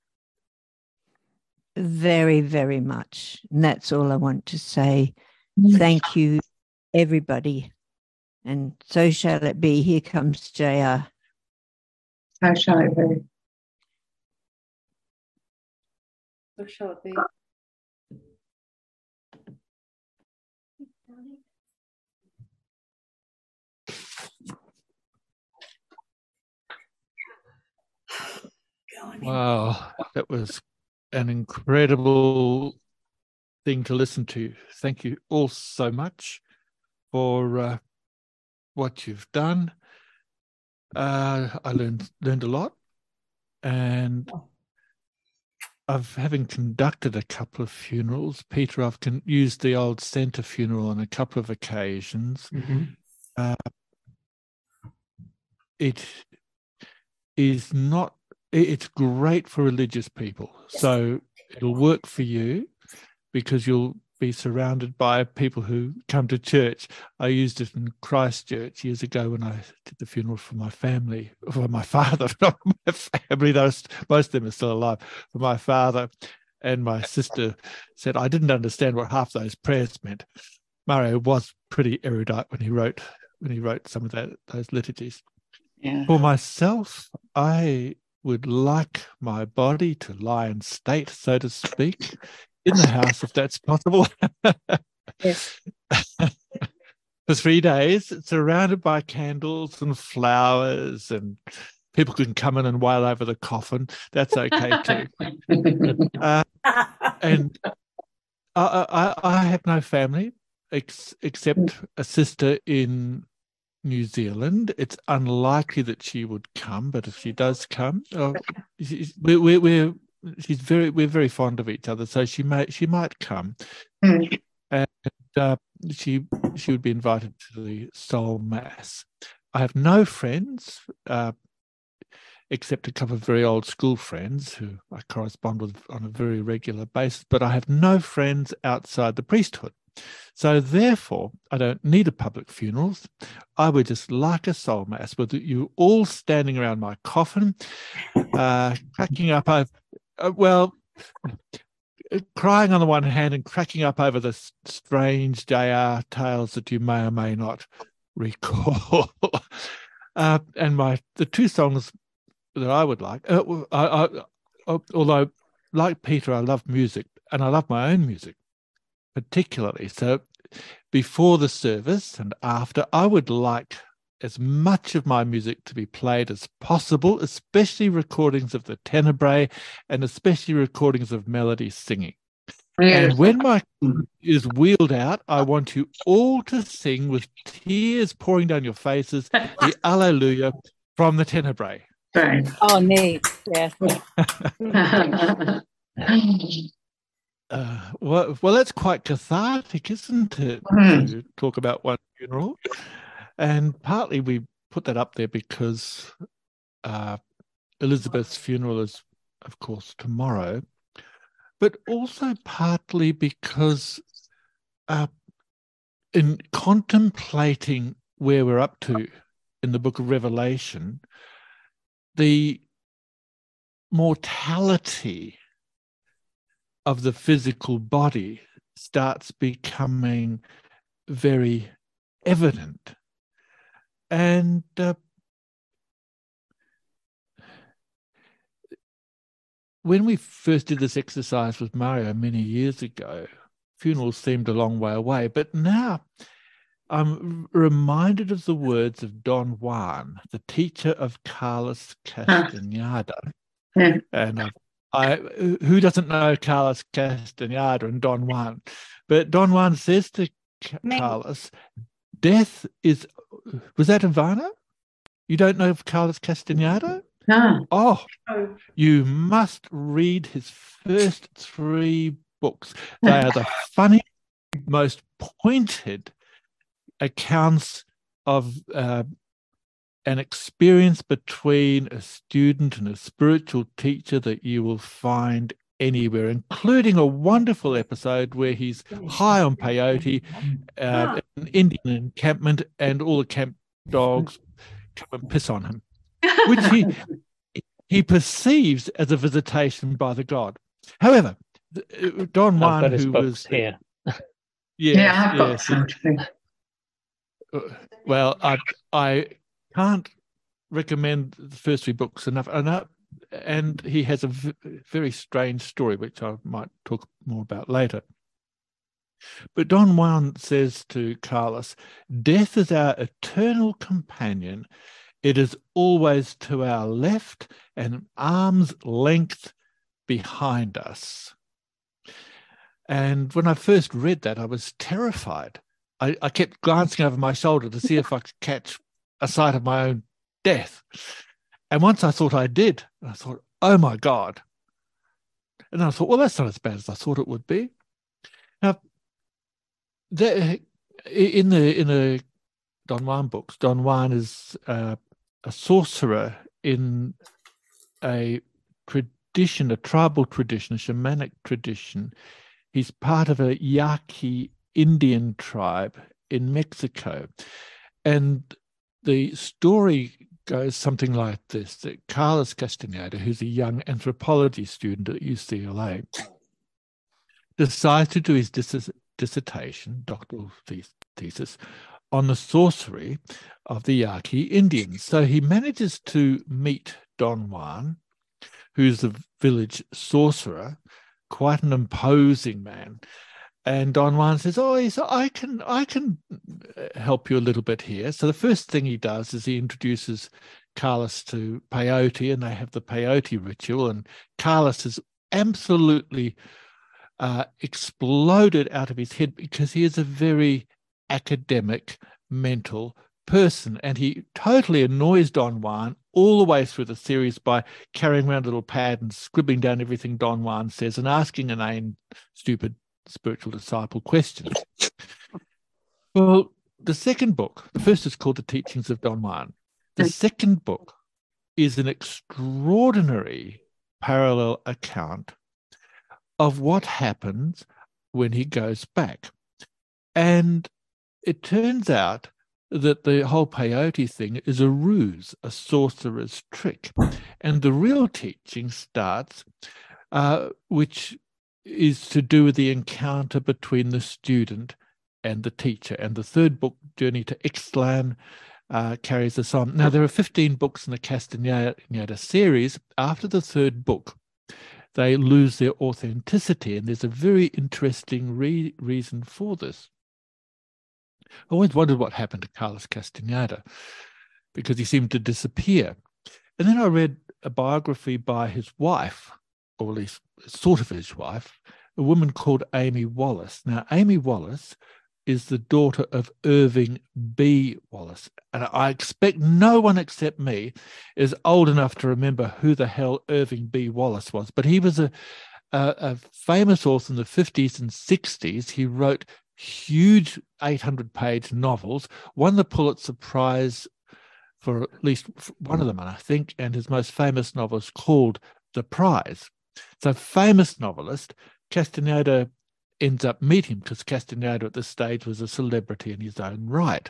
Speaker 2: very, very much. And that's all I want to say. Thank you, everybody. And so shall it be. Here comes J R.
Speaker 3: So shall it be.
Speaker 4: So shall it be.
Speaker 12: Wow, that was an incredible thing to listen to. Thank you all so much for uh, what you've done. Uh, I learned learned a lot, and I've having conducted a couple of funerals. Peter, I've con- used the old centre funeral on a couple of occasions.
Speaker 7: Mm-hmm.
Speaker 12: Uh, it is not. It's great for religious people, so it'll work for you. because you'll be surrounded by people who come to church. I used it in Christchurch years ago when I did the funeral for my family, for my father, not my family. Those, most of them are still alive. For my father, and my sister said, I didn't understand what half those prayers meant. Mario was pretty erudite when he wrote when he wrote some of that those liturgies.
Speaker 5: Yeah.
Speaker 12: For myself, I would like my body to lie in state, so to speak, in the house, if that's possible.
Speaker 5: Yes.
Speaker 12: For three days, surrounded by candles and flowers, and people can come in and wail over the coffin. That's okay too. uh, and I, I, I have no family ex- except a sister in New Zealand. It's unlikely that she would come, but if she does come, oh, she's, we're, we're, we're she's very we're very fond of each other, so she may she might come,
Speaker 3: Mm.
Speaker 12: and uh, she she would be invited to the soul mass. I have no friends uh, except a couple of very old school friends who I correspond with on a very regular basis, but I have no friends outside the priesthood. So therefore, I don't need a public funeral. I would just like a soul mass with you all standing around my coffin, uh, cracking up over, uh, well, crying on the one hand and cracking up over the strange J R tales that you may or may not recall. uh, and my the two songs that I would like, uh, I, I, although like Peter, I love music and I love my own music particularly. So before the service and after, I would like as much of my music to be played as possible, especially recordings of the Tenebrae and especially recordings of melody singing.
Speaker 3: Yes.
Speaker 12: And when my is wheeled out, I want you all to sing with tears pouring down your faces the Alleluia from the Tenebrae.
Speaker 3: Right.
Speaker 5: Oh, neat. Yes.
Speaker 12: Uh, well, well, that's quite cathartic, isn't it?
Speaker 3: Mm.
Speaker 12: To talk about one funeral, and partly we put that up there because uh, Elizabeth's funeral is, of course, tomorrow, but also partly because uh, in contemplating where we're up to in the Book of Revelation, the mortality of the physical body starts becoming very evident. And uh, when we first did this exercise with Mario many years ago, funerals seemed a long way away, but now I'm reminded of the words of Don Juan, the teacher of Carlos Castaneda.
Speaker 3: Yeah.
Speaker 12: And I've I, who doesn't know Carlos Castaneda and Don Juan? But Don Juan says to Carlos, death is, was that Ivana? You don't know Carlos Castaneda?
Speaker 3: No.
Speaker 12: Oh,
Speaker 4: Oh.
Speaker 12: you must read his first three books. They are the funny, most pointed accounts of uh, an experience between a student and a spiritual teacher that you will find anywhere, including a wonderful episode where he's high on peyote, uh, an Indian encampment, and all the camp dogs come and piss on him, which he he perceives as a visitation by the god. However, Don
Speaker 6: I've
Speaker 12: Juan,
Speaker 6: got his
Speaker 12: who
Speaker 6: books
Speaker 12: was
Speaker 6: here.
Speaker 12: yes,
Speaker 3: Yeah, I've got
Speaker 12: yes,
Speaker 3: something.
Speaker 12: well, I I can't recommend the first three books enough. enough and he has a v- very strange story, which I might talk more about later. But Don Juan says to Carlos, death is our eternal companion. It is always to our left and arm's length behind us. And when I first read that, I was terrified. I, I kept glancing over my shoulder to see if I could catch a sight of my own death. And once I thought I did, I thought, oh my God. And I thought, well, that's not as bad as I thought it would be. Now, there, in the in the Don Juan books, Don Juan is uh, a sorcerer in a tradition, a tribal tradition, a shamanic tradition He's part of a Yaqui Indian tribe in Mexico. And the story goes something like this, that Carlos Castaneda, who's a young anthropology student at U C L A, decides to do his dis dissertation, doctoral thesis, on the sorcery of the Yaqui Indians. So he manages to meet Don Juan, who's the village sorcerer, quite an imposing man. And Don Juan says, oh, he said, I can, I can help you a little bit here. So the first thing he does is he introduces Carlos to peyote, and they have the peyote ritual. And Carlos is absolutely uh, exploded out of his head because he is a very academic, mental person. And he totally annoys Don Juan all the way through the series by carrying around a little pad and scribbling down everything Don Juan says and asking inane, stupid spiritual disciple questions. Well, the second book, the first is called The Teachings of Don Juan. The second book is an extraordinary parallel account of what happens when he goes back. And it turns out that the whole peyote thing is a ruse, a sorcerer's trick. And the real teaching starts, uh, which is to do with the encounter between the student and the teacher. And the third book, Journey to Ixtlan, uh, carries this on. Now, there are fifteen books in the Castaneda series. After the third book, they lose their authenticity, and there's a very interesting re reason for this. I always wondered what happened to Carlos Castaneda, because he seemed to disappear. And then I read a biography by his wife, or at least sort of his wife, a woman called Amy Wallace. Now, Amy Wallace is the daughter of Irving B. Wallace. And I expect no one except me is old enough to remember who the hell Irving B. Wallace was. But he was a, a, a famous author in the fifties and sixties. He wrote huge eight hundred page novels, won the Pulitzer Prize for at least one of them, I think, and his most famous novel is called The Prize. So, famous novelist. Castaneda ends up meeting him because Castaneda at this stage was a celebrity in his own right.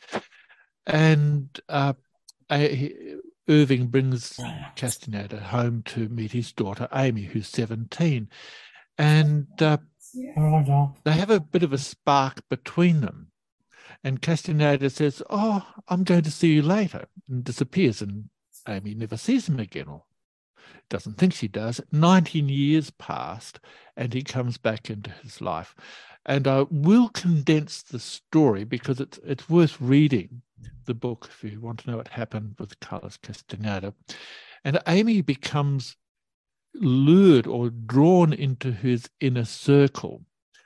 Speaker 12: And uh, he, Irving brings Castaneda home to meet his daughter Amy, who's seventeen. And uh, they have a bit of a spark between them. And Castaneda says, oh, I'm going to see you later, and disappears, and Amy never sees him again, or doesn't think she does. nineteen years passed, and he comes back into his life. And I will condense the story because it's, it's worth reading the book if you want to know what happened with Carlos Castaneda. And Amy becomes lured or drawn into his inner circle.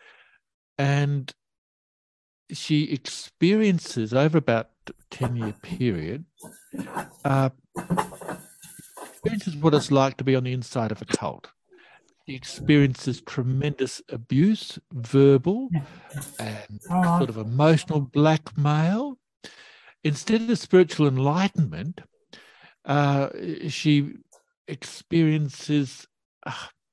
Speaker 12: And she experiences, over about a ten-year period, uh, experiences what it's like to be on the inside of a cult. She experiences tremendous abuse, verbal and sort of emotional blackmail. Instead of spiritual enlightenment, uh, she experiences uh,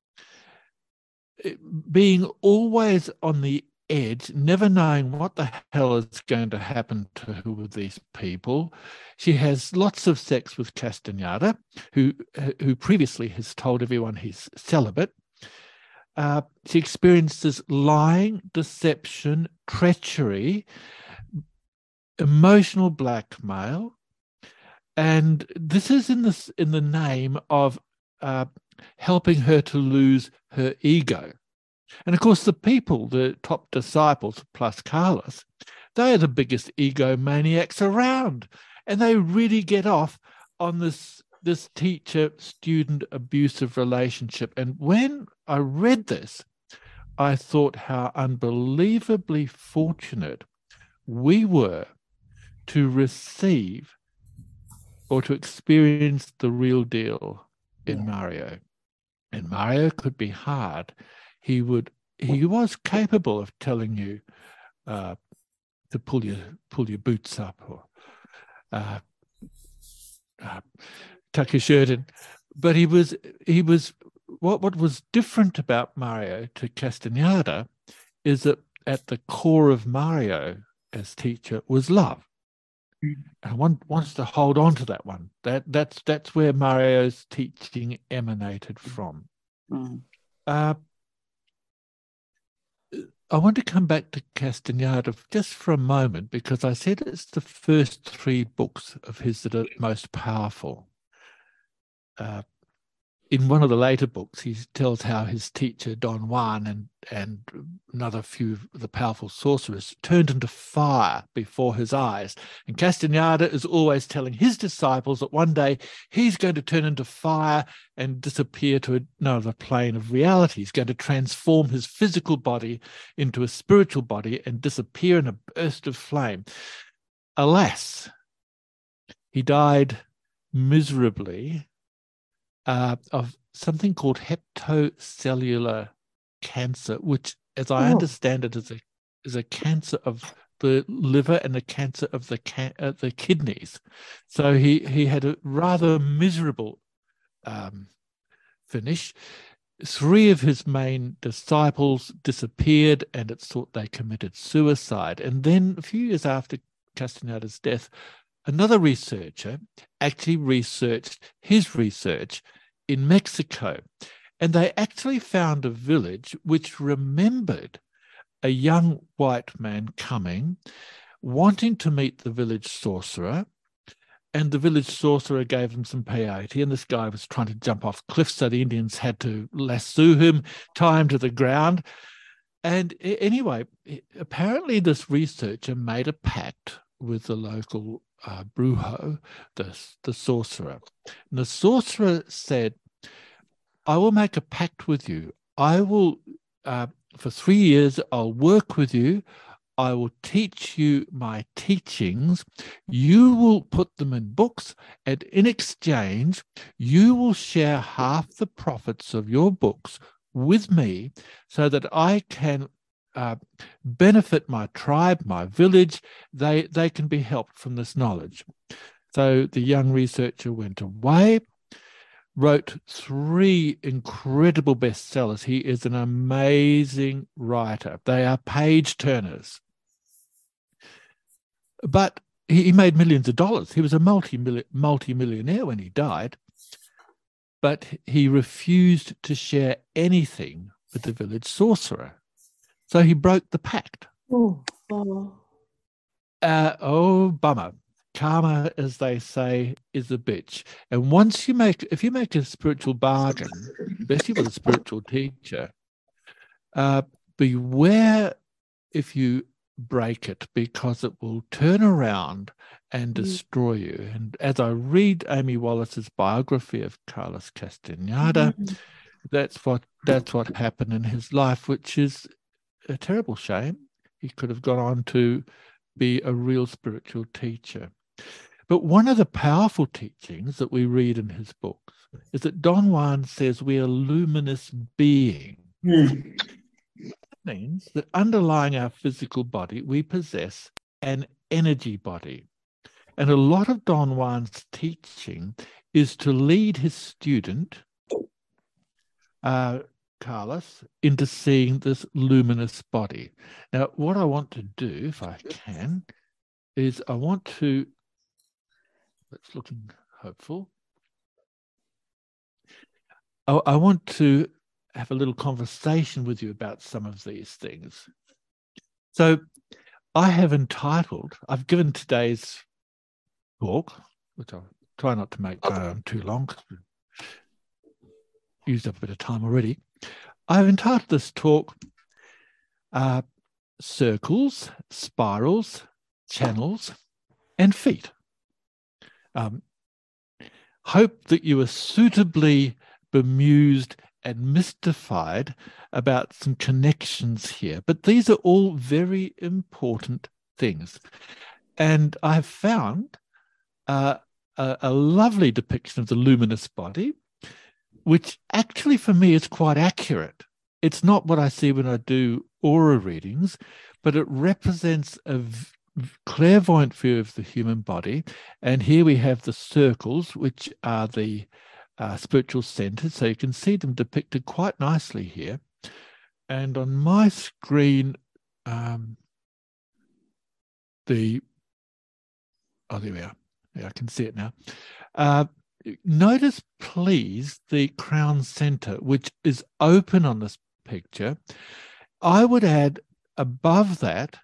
Speaker 12: being always on the edge, never knowing what the hell is going to happen to her with these people. She has lots of sex with Castaneda, who who previously has told everyone he's celibate. Uh, she experiences lying, deception, treachery, emotional blackmail, and this is in the in the name of uh, helping her to lose her ego. And of course, the people, the top disciples, plus Carlos, they are the biggest egomaniacs around. And they really get off on this, this teacher-student abusive relationship. And when I read this, I thought how unbelievably fortunate we were to receive or to experience the real deal in Mario. And Mario could be hard. He would. He was capable of telling you uh, to pull your pull your boots up or uh, uh, tuck your shirt in, but he was he was what, what was different about Mario to Castaneda is that at the core of Mario as teacher was love. And one wants to hold on to that one. That that's that's where Mario's teaching emanated from.
Speaker 11: Mm.
Speaker 12: Uh, I want to come back to Castaneda just for a moment, because I said it's the first three books of his that are most powerful. Uh, in one of the later books, he tells how his teacher, Don Juan, and, and another few of the powerful sorcerers turned into fire before his eyes. And Castaneda is always telling his disciples that one day he's going to turn into fire and disappear to another plane of reality. He's going to transform his physical body into a spiritual body and disappear in a burst of flame. Alas, he died miserably Uh, of something called hepatocellular cancer, which, as I
Speaker 11: Oh.
Speaker 12: understand it, is a is a cancer of the liver and a cancer of the can, uh, the kidneys. So he he had a rather miserable um, finish. Three of his main disciples disappeared, and it's thought they committed suicide. And then a few years after Castaneda's death, another researcher actually researched his research in Mexico, and they actually found a village which remembered a young white man coming, wanting to meet the village sorcerer, and the village sorcerer gave him some peyote, and this guy was trying to jump off cliffs, so the Indians had to lasso him, tie him to the ground. And anyway, apparently this researcher made a pact with the local uh, brujo, the, the sorcerer. And the sorcerer said, I will make a pact with you. I will, uh, for three years, I'll work with you. I will teach you my teachings. You will put them in books, and in exchange, you will share half the profits of your books with me so that I can uh, benefit my tribe, my village. They, they can be helped from this knowledge. So the young researcher went away, wrote three incredible bestsellers. He is an amazing writer. They are page turners. But he made millions of dollars. He was a multi multi-millionaire when he died. But he refused to share anything with the village sorcerer. So he broke the pact.
Speaker 11: Oh.
Speaker 12: Uh, oh, bummer. Karma, as they say, is a bitch. And once you make, if you make a spiritual bargain, especially with a spiritual teacher, uh, beware if you break it, because it will turn around and destroy you. And as I read Amy Wallace's biography of Carlos Castaneda, mm-hmm. that's what that's what happened in his life, which is a terrible shame. He could have gone on to be a real spiritual teacher. But one of the powerful teachings that we read in his books is that Don Juan says we are luminous beings. Mm. That means that underlying our physical body, we possess an energy body. And a lot of Don Juan's teaching is to lead his student, uh, Carlos, into seeing this luminous body. Now, what I want to do, if I can, is I want to, it's looking hopeful. I, I want to have a little conversation with you about some of these things. So I have entitled, I've given today's talk, which I'll try not to make uh, too long, because we've used up a bit of time already. I've entitled this talk uh, Circles, Spirals, Channels, and Feet. Um, hope that you are suitably bemused and mystified about some connections here. But these are all very important things. And I've found uh, a, a lovely depiction of the luminous body, which actually for me is quite accurate. It's not what I see when I do aura readings, but it represents a clairvoyant view of the human body. And here we have the circles, which are the uh, spiritual centers. So you can see them depicted quite nicely here. And on my screen, um, the, oh, there we are. Yeah, I can see it now. Uh, notice, please, the crown center, which is open on this picture. I would add above that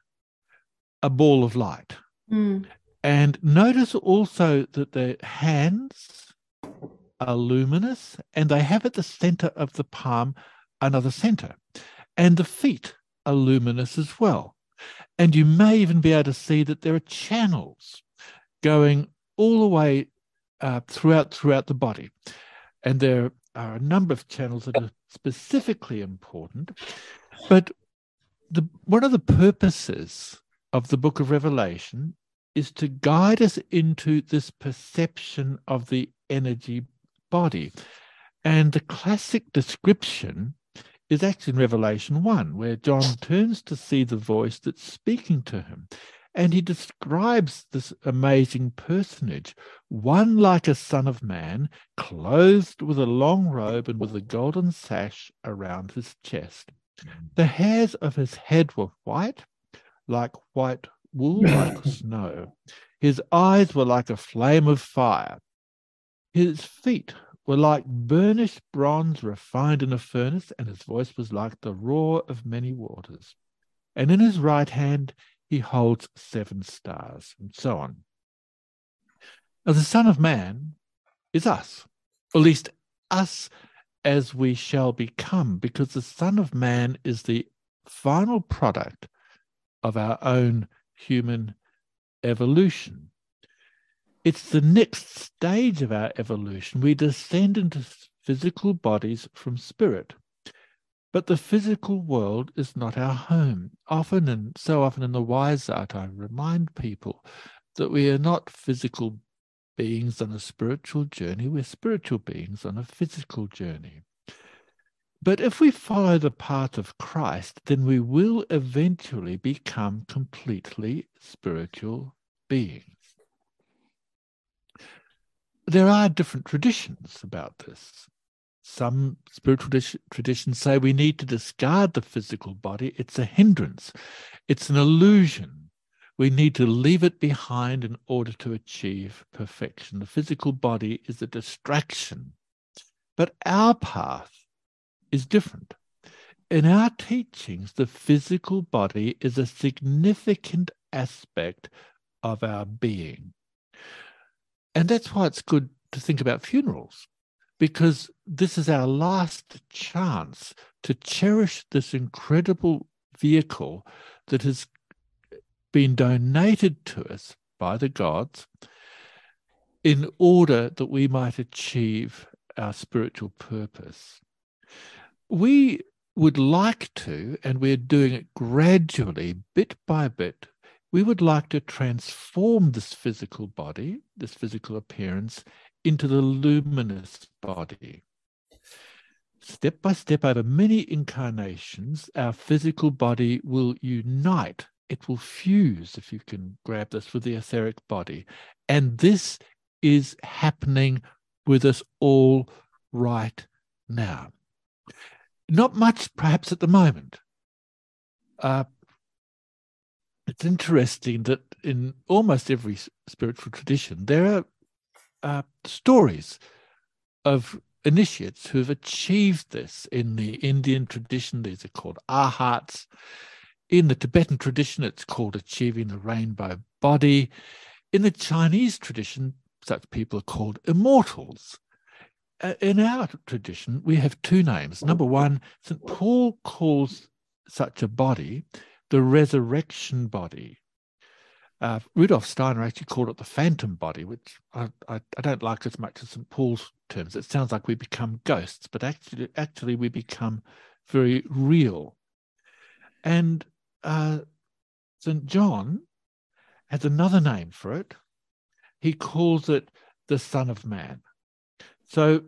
Speaker 12: a ball of light.
Speaker 4: Mm.
Speaker 12: And notice also that the hands are luminous, and they have at the center of the palm another center. And the feet are luminous as well. And you may even be able to see that there are channels going all the way uh, throughout throughout the body. And there are a number of channels that are specifically important. But the, one of the purposes of the book of Revelation is to guide us into this perception of the energy body. And the classic description is actually in Revelation one, where John turns to see the voice that's speaking to him. And he describes this amazing personage, one like a son of man, clothed with a long robe and with a golden sash around his chest. The hairs of his head were white, like white wool, like snow. His eyes were like a flame of fire. His feet were like burnished bronze refined in a furnace, and his voice was like the roar of many waters. And in his right hand he holds seven stars, and so on. Now, the Son of Man is us, or at least us as we shall become, because the Son of Man is the final product of our own human evolution. It's the next stage of our evolution. We descend into physical bodies from spirit. But the physical world is not our home. Often, and so often in the Wise Art, I remind people that we are not physical beings on a spiritual journey. We're spiritual beings on a physical journey. But if we follow the path of Christ, then we will eventually become completely spiritual beings. There are different traditions about this. Some spiritual traditions say we need to discard the physical body. It's a hindrance. It's an illusion. We need to leave it behind in order to achieve perfection. The physical body is a distraction. But our path is different. In our teachings, the physical body is a significant aspect of our being. And that's why it's good to think about funerals, because this is our last chance to cherish this incredible vehicle that has been donated to us by the gods in order that we might achieve our spiritual purpose. We would like to, and we're doing it gradually, bit by bit, we would like to transform this physical body, this physical appearance, into the luminous body. Step by step, over many incarnations, our physical body will unite. It will fuse, if you can grab this, with the etheric body. And this is happening with us all right now. Not much, perhaps, at the moment. Uh, it's interesting that in almost every spiritual tradition, there are uh, stories of initiates who have achieved this. In the Indian tradition, these are called arhats. In the Tibetan tradition, it's called achieving the rainbow body. In the Chinese tradition, such people are called immortals. Uh, in our tradition, we have two names. Number one, Saint Paul calls such a body the resurrection body. Uh, Rudolf Steiner actually called it the phantom body, which I, I, I don't like as much as Saint Paul's terms. It sounds like we become ghosts, but actually, actually we become very real. And uh, Saint John has another name for it. He calls it the Son of Man. So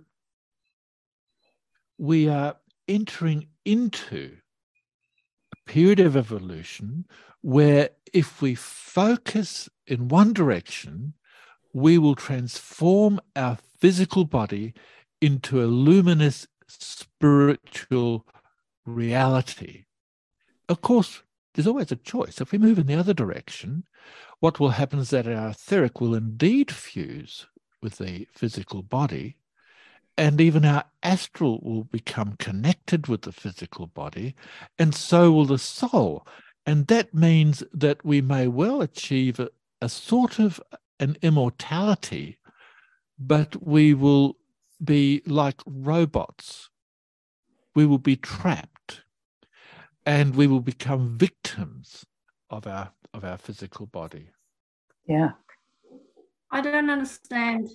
Speaker 12: we are entering into a period of evolution where if we focus in one direction, we will transform our physical body into a luminous spiritual reality. Of course, there's always a choice. If we move in the other direction, what will happen is that our etheric will indeed fuse with the physical body, and even our astral will become connected with the physical body, and so will the soul. And that means that we may well achieve a, a sort of an immortality, but we will be like robots. We will be trapped, and we will become victims of our of our physical body.
Speaker 11: Yeah.
Speaker 4: I don't understand.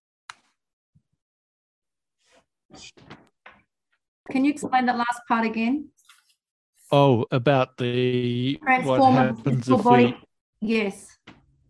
Speaker 4: Can you explain that last part again?
Speaker 12: Oh, about the what
Speaker 4: Transform a
Speaker 12: happens
Speaker 4: physical
Speaker 12: if
Speaker 4: body.
Speaker 12: we
Speaker 4: Yes.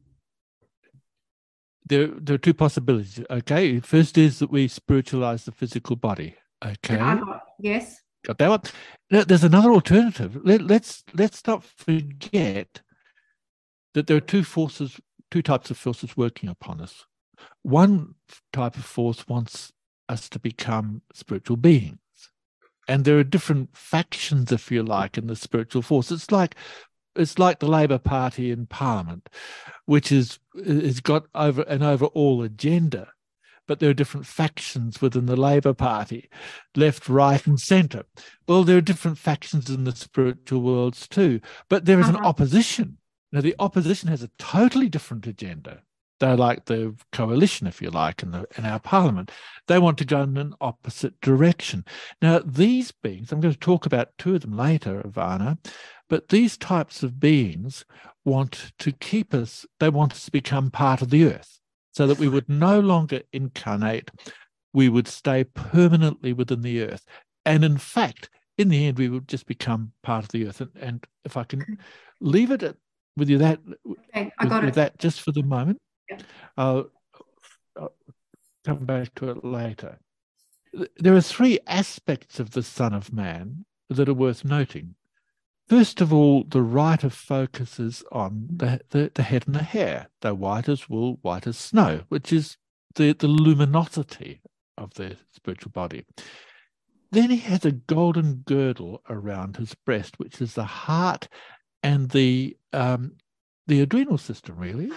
Speaker 12: there there are two possibilities. Okay, first is that we spiritualize the physical body. Okay,
Speaker 4: I got, yes.
Speaker 12: got that one. Now, there's another alternative. Let, let's let's not forget that there are two forces, two types of forces working upon us. One type of force wants us to become spiritual beings, and there are different factions, if you like, in the spiritual force. It's like it's like the Labour Party in Parliament, which is has got over an overall agenda, but there are different factions within the Labour Party, left, right, and centre. Well, there are different factions in the spiritual worlds too, but there is an
Speaker 4: Uh-huh.
Speaker 12: opposition. Now, the opposition has a totally different agenda. They're like the coalition, if you like, in, the, in our parliament. They want to go in an opposite direction. Now, these beings, I'm going to talk about two of them later, Ivana, but these types of beings want to keep us, they want us to become part of the earth so that we would no longer incarnate, we would stay permanently within the earth. And in fact, in the end, we would just become part of the earth. And, and if I can leave it at, with you that,
Speaker 4: Okay, I
Speaker 12: with,
Speaker 4: got
Speaker 12: with
Speaker 4: it.
Speaker 12: that just for the moment.
Speaker 4: Yeah.
Speaker 12: I'll, I'll come back to it later. There are three aspects of the Son of Man that are worth noting. First of all, the writer focuses on the, the, the head and the hair. They're white as wool, white as snow, which is the, the luminosity of the spiritual body. Then he has a golden girdle around his breast, which is the heart and the um, the adrenal system, really.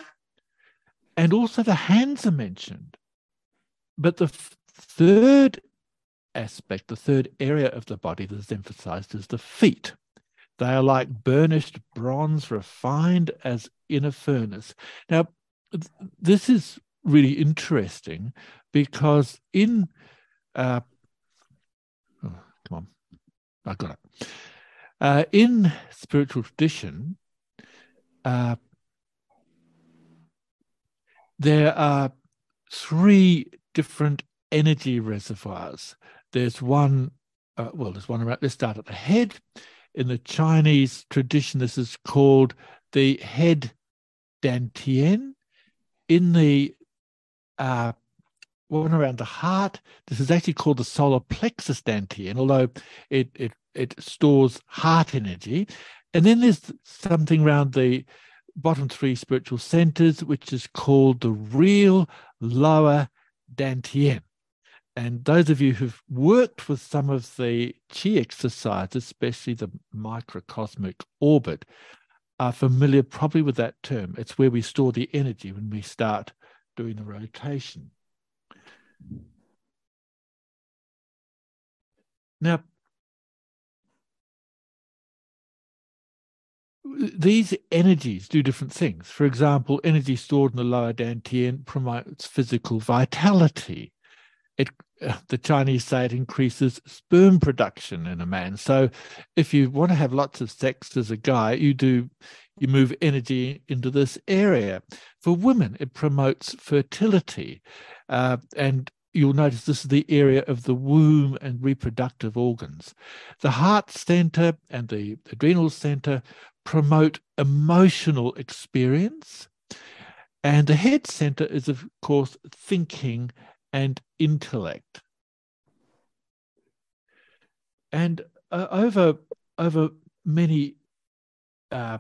Speaker 12: And also the hands are mentioned. But the f- third aspect, the third area of the body that is emphasized is the feet. They are like burnished bronze, refined as in a furnace. Now, th- this is really interesting because in, uh, oh, come on, I got it. Uh, in spiritual tradition, uh, there are three different energy reservoirs. There's one, uh, well, there's one around, let's start at the head. In the Chinese tradition, this is called the head dantian. In the uh, one around the heart, this is actually called the solar plexus dantian, although it, it, it stores heart energy. And then there's something around the bottom three spiritual centers, which is called the real lower dantian. And those of you who've worked with some of the Qi exercises, especially the microcosmic orbit, are familiar probably with that term. It's where we store the energy when we start doing the rotation. Now, these energies do different things. For example, energy stored in the lower dantian promotes physical vitality. It, uh, the Chinese say it increases sperm production in a man. So if you want to have lots of sex as a guy, you do, you move energy into this area. For women, it promotes fertility. Uh, and you'll notice this is the area of the womb and reproductive organs. The heart center and the adrenal center promote emotional experience. And the head center is, of course, thinking and intellect. And uh, over, over many uh,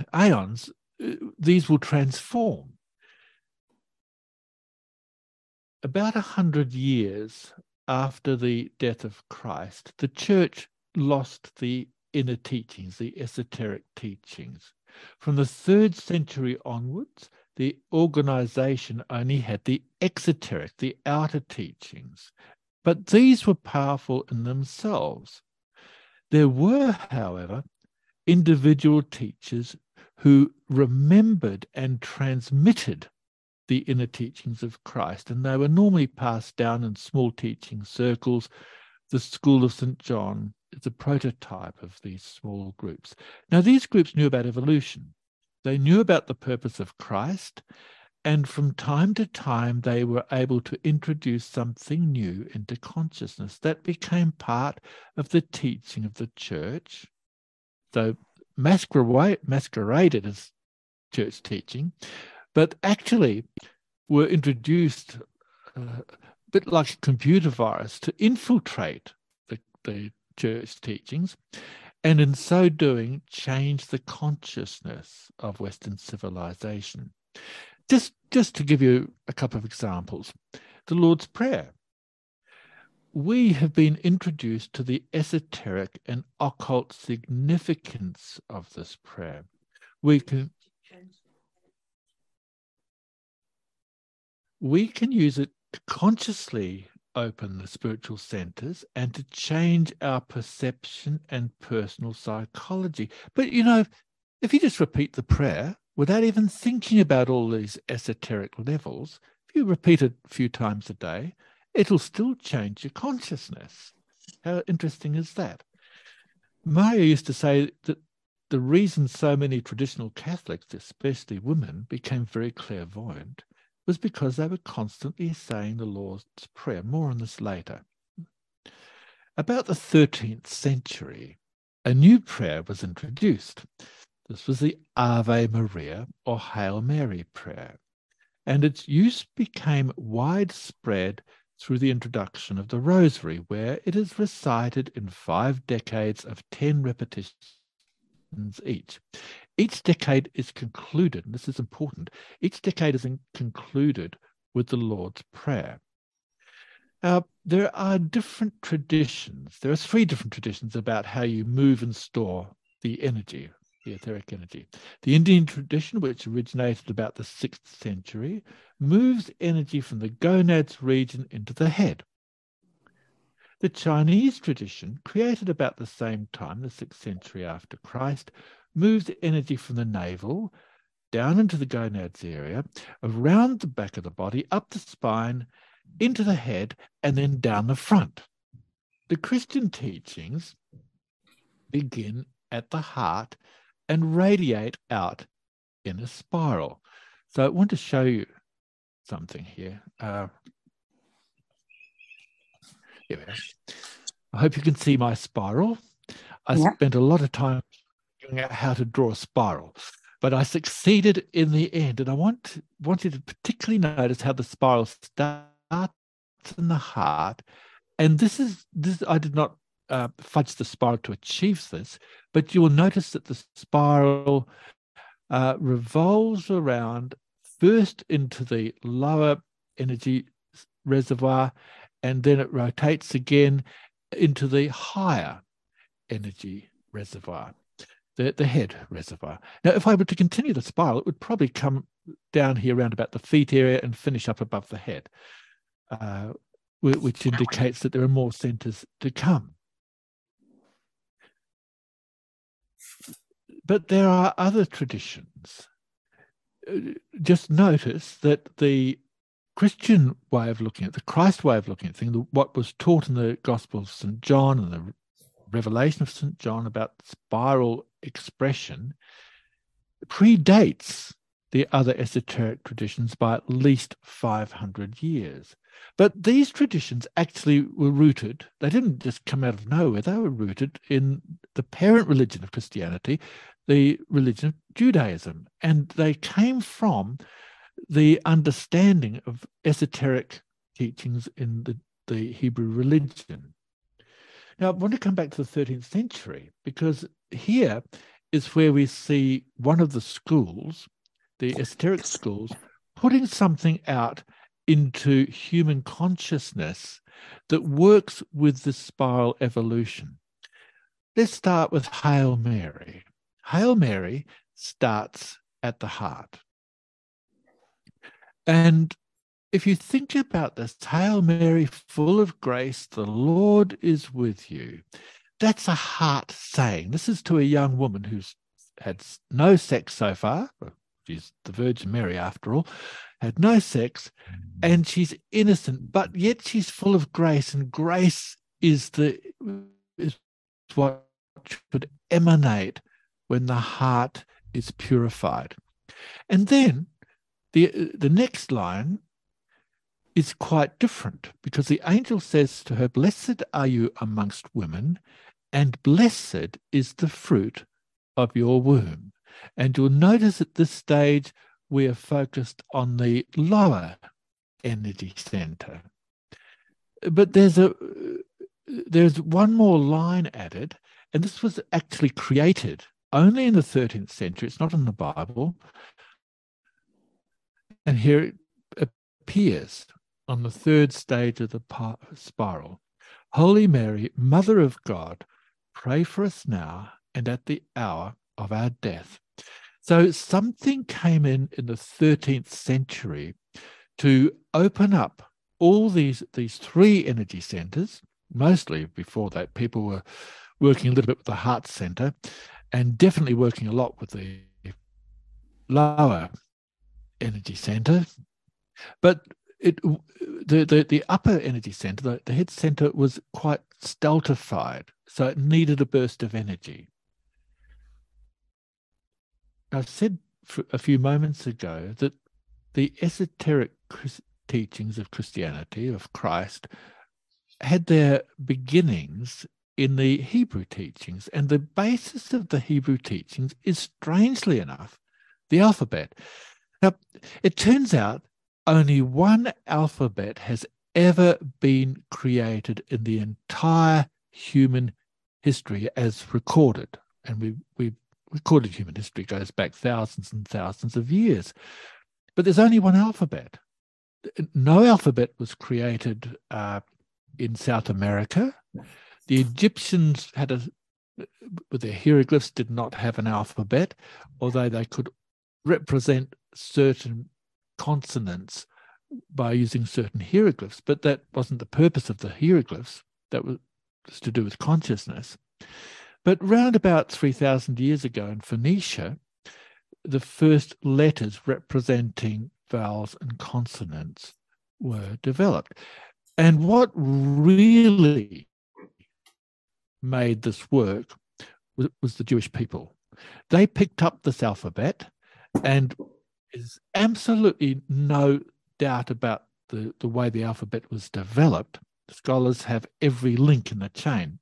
Speaker 12: aeons, uh, these will transform. about a hundred years after the death of Christ, the church lost the inner teachings, the esoteric teachings. From the third century onwards, the organization only had the exoteric, the outer teachings, but these were powerful in themselves. There were, however, individual teachers who remembered and transmitted the inner teachings of Christ, and they were normally passed down in small teaching circles. The School of Saint John is a prototype of these small groups. Now, these groups knew about evolution. They knew about the purpose of Christ, and from time to time they were able to introduce something new into consciousness that became part of the teaching of the church. So masqueraded as church teaching, but actually were introduced uh, a bit like a computer virus to infiltrate the, the church teachings, and in so doing change the consciousness of Western civilization. Just, just to give you a couple of examples, the Lord's Prayer. We have been introduced to the esoteric and occult significance of this prayer. We can We can use it to consciously open the spiritual centers and to change our perception and personal psychology. But, you know, if you just repeat the prayer without even thinking about all these esoteric levels, if you repeat it a few times a day, it'll still change your consciousness. How interesting is that? Maria used to say that the reason so many traditional Catholics, especially women, became very clairvoyant was because they were constantly saying the Lord's Prayer. More on this later. About the thirteenth century, a new prayer was introduced. This was the Ave Maria or Hail Mary prayer, and its use became widespread through the introduction of the Rosary, where it is recited in five decades of ten repetitions each. Each decade is concluded, and this is important, each decade is in, concluded with the Lord's Prayer. Now, there are different traditions. There are three different traditions about how you move and store the energy, the etheric energy. The Indian tradition, which originated about the sixth century, moves energy from the gonads region into the head. The Chinese tradition, created about the same time, the sixth century after Christ, moves energy from the navel down into the gonads area, around the back of the body, up the spine, into the head, and then down the front. The Christian teachings begin at the heart and radiate out in a spiral. So I want to show you something here. Uh, here we are. I hope you can see my spiral. I yeah. spent a lot of time figuring out how to draw a spiral, but I succeeded in the end. And I want, want you to particularly notice how the spiral starts in the heart. And this is, this I did not uh, fudge the spiral to achieve this, but you will notice that the spiral uh, revolves around first into the lower energy reservoir, and then it rotates again into the higher energy reservoir, the, the head reservoir. Now, if I were to continue the spiral, it would probably come down here around about the feet area and finish up above the head, uh, which indicates that there are more centers to come. But there are other traditions. Just notice that the Christian way of looking at the Christ way of looking at things, what was taught in the Gospel of Saint John and the Revelation of Saint John about spiral expression, predates the other esoteric traditions by at least five hundred years. But these traditions actually were rooted, they didn't just come out of nowhere, they were rooted in the parent religion of Christianity, the religion of Judaism, and they came from the understanding of esoteric teachings in the, the Hebrew religion. Now, I want to come back to the thirteenth century, because here is where we see one of the schools, the esoteric schools, putting something out into human consciousness that works with the spiral evolution. Let's start with Hail Mary. Hail Mary starts at the heart. And if you think about this, Hail Mary, full of grace, the Lord is with you. That's a heart saying. This is to a young woman who's had no sex so far. She's the Virgin Mary, after all, had no sex, and she's innocent, but yet she's full of grace, and grace is the is what should emanate when the heart is purified. And then the the next line is quite different, because the angel says to her, "Blessed are you amongst women, and blessed is the fruit of your womb." And you'll notice at this stage we are focused on the lower energy center. But there's a there's one more line added, and this was actually created only in the thirteenth century. It's not in the Bible. And here it appears on the third stage of the spiral. Holy Mary, Mother of God, pray for us now and at the hour of our death. So something came in in the thirteenth century to open up all these, these three energy centers. Mostly before that, people were working a little bit with the heart center, and definitely working a lot with the lower energy center. But it, the, the, the upper energy center, the, the head center, was quite stultified, so it needed a burst of energy. I said a few moments ago that the esoteric teachings of Christianity, of Christ, had their beginnings in the Hebrew teachings, and the basis of the Hebrew teachings is, strangely enough, the alphabet. Now, it turns out only one alphabet has ever been created in the entire human history as recorded, and we we recorded human history goes back thousands and thousands of years. But there's only one alphabet. No alphabet was created uh, in South America. The Egyptians had a, with their hieroglyphs, did not have an alphabet, although they could represent certain consonants by using certain hieroglyphs. But that wasn't the purpose of the hieroglyphs. That was to do with consciousness. But round about three thousand years ago in Phoenicia, the first letters representing vowels and consonants were developed. And what really made this work was, was the Jewish people. They picked up this alphabet, and there's absolutely no doubt about the, the way the alphabet was developed. Scholars have every link in the chain.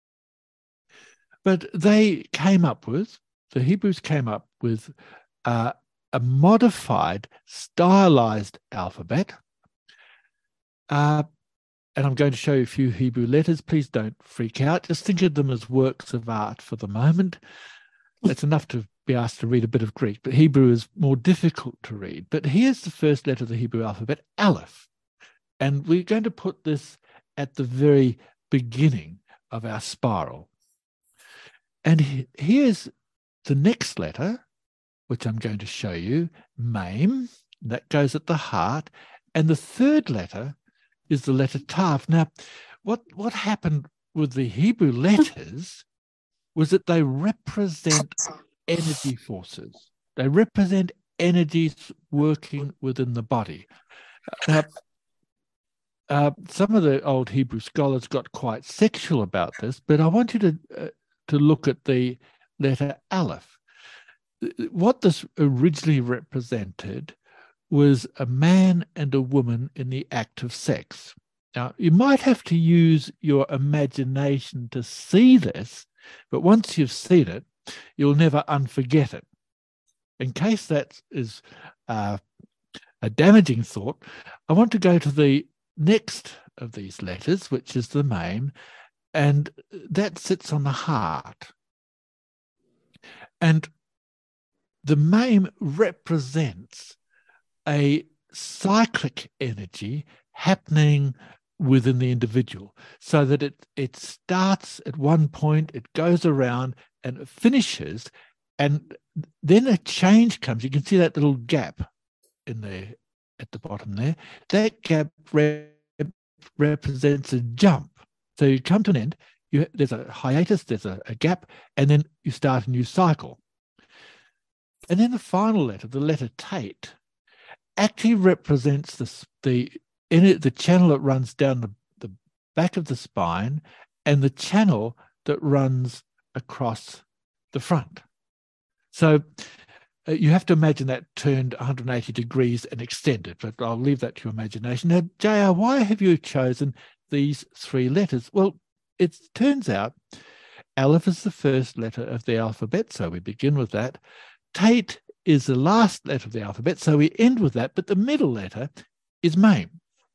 Speaker 12: But they came up with, the Hebrews came up with uh, a modified, stylized alphabet. Uh, and I'm going to show you a few Hebrew letters. Please don't freak out. Just think of them as works of art for the moment. It's enough to be asked to read a bit of Greek, but Hebrew is more difficult to read. But here's the first letter of the Hebrew alphabet, Aleph. And we're going to put this at the very beginning of our spiral. And here's the next letter, which I'm going to show you, Mem. That goes at the heart. And the third letter is the letter Tav. Now, what, what happened with the Hebrew letters was that they represent energy forces. They represent energies working within the body. Now, uh, some of the old Hebrew scholars got quite sexual about this, but I want you to... Uh, to look at the letter Aleph. What this originally represented was a man and a woman in the act of sex. Now, you might have to use your imagination to see this, but once you've seen it, you'll never unforget it. In case that is uh, a damaging thought, I want to go to the next of these letters, which is the Mem, and that sits on the heart. And the Mem represents a cyclic energy happening within the individual, so that it it starts at one point, it goes around and it finishes, and then a change comes. You can see that little gap in there at the bottom there. That gap re represents a jump. So you come to an end, you, there's a hiatus, there's a, a gap, and then you start a new cycle. And then the final letter, the letter Tate, actually represents the, the, in it, the channel that runs down the, the back of the spine and the channel that runs across the front. So uh, you have to imagine that turned one hundred eighty degrees and extended, but I'll leave that to your imagination. Now, J R, why have you chosen these three letters? Well, it turns out Aleph is the first letter of the alphabet, so we begin with that. Tate is the last letter of the alphabet, so we end with that, but the middle letter is Mem.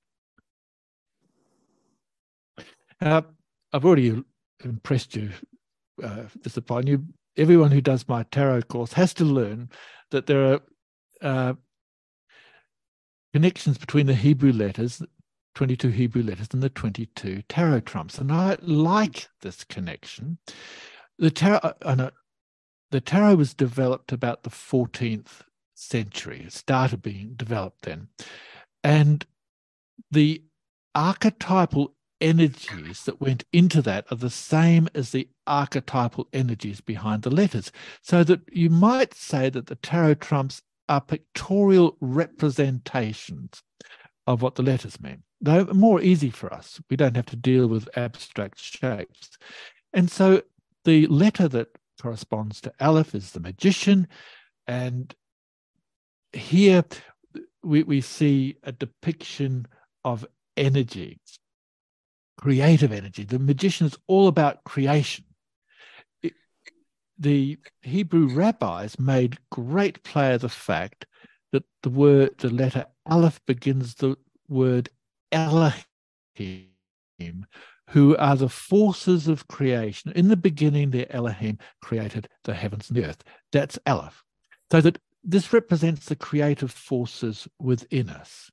Speaker 12: Uh, I've already impressed you, uh, disappointed you. Everyone who does my tarot course has to learn that there are uh, connections between the Hebrew letters, twenty-two Hebrew letters, and the twenty-two tarot trumps. And I like this connection. The tarot, uh, no, the tarot was developed about the fourteenth century. It started being developed then. And the archetypal energies that went into that are the same as the archetypal energies behind the letters. So that you might say that the tarot trumps are pictorial representations of what the letters mean. They're more easy for us. We don't have to deal with abstract shapes. And so the letter that corresponds to Aleph is the magician. And here we, we see a depiction of energy, creative energy. The magician is all about creation. It, the Hebrew rabbis made great play of the fact that the word, the letter Aleph begins the word Elohim, who are the forces of creation. In the beginning, the Elohim created the heavens and the earth. That's Aleph. So that this represents the creative forces within us.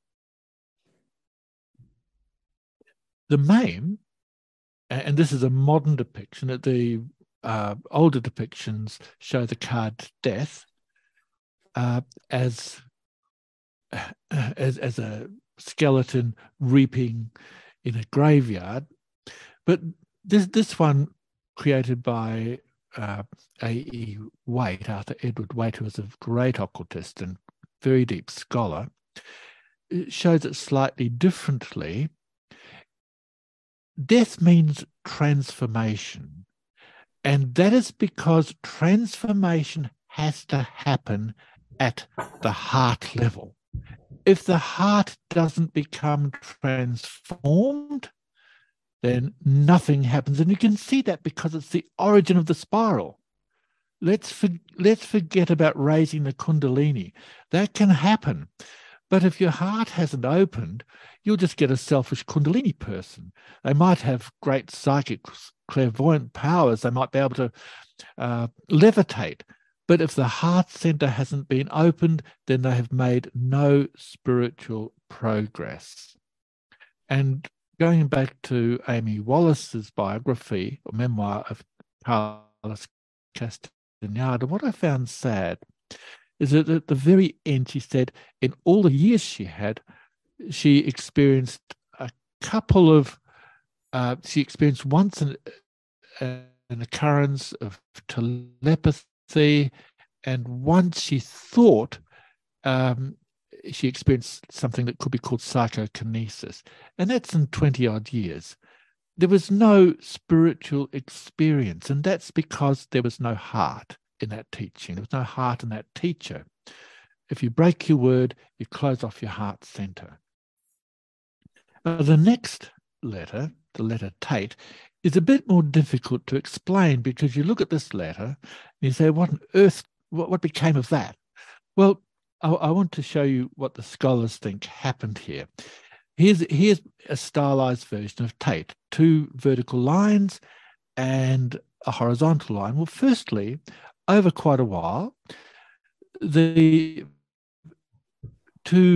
Speaker 12: The Mem, and this is a modern depiction, the uh, older depictions show the card Death uh, as, as, as a skeleton reaping in a graveyard. But this, this one, created by uh, A E Waite, Arthur Edward Waite, who was a great occultist and very deep scholar, it shows it slightly differently. Death means transformation, and that is because transformation has to happen at the heart level. If the heart doesn't become transformed, then nothing happens. And you can see that because it's the origin of the spiral. Let's, for, let's forget about raising the Kundalini. That can happen. But if your heart hasn't opened, you'll just get a selfish Kundalini person. They might have great psychic, clairvoyant powers. They might be able to uh, levitate. But if the heart center hasn't been opened, then they have made no spiritual progress. And going back to Amy Wallace's biography or memoir of Carlos Castaneda, what I found sad is that at the very end, she said, in all the years she had, she experienced a couple of, uh, she experienced once an, uh, an occurrence of telepathy, and once she thought um, she experienced something that could be called psychokinesis, and that's in twenty odd years. There was no spiritual experience, and that's because there was no heart in that teaching. There was no heart in that teacher. If you break your word, you close off your heart center. Uh, the next letter, the letter Tate, is a bit more difficult to explain because you look at this letter and you say, what on earth, what, what became of that? Well, I, I want to show you what the scholars think happened here. Here's, here's a stylized version of Tate, two vertical lines and a horizontal line. Well, firstly, over quite a while, the two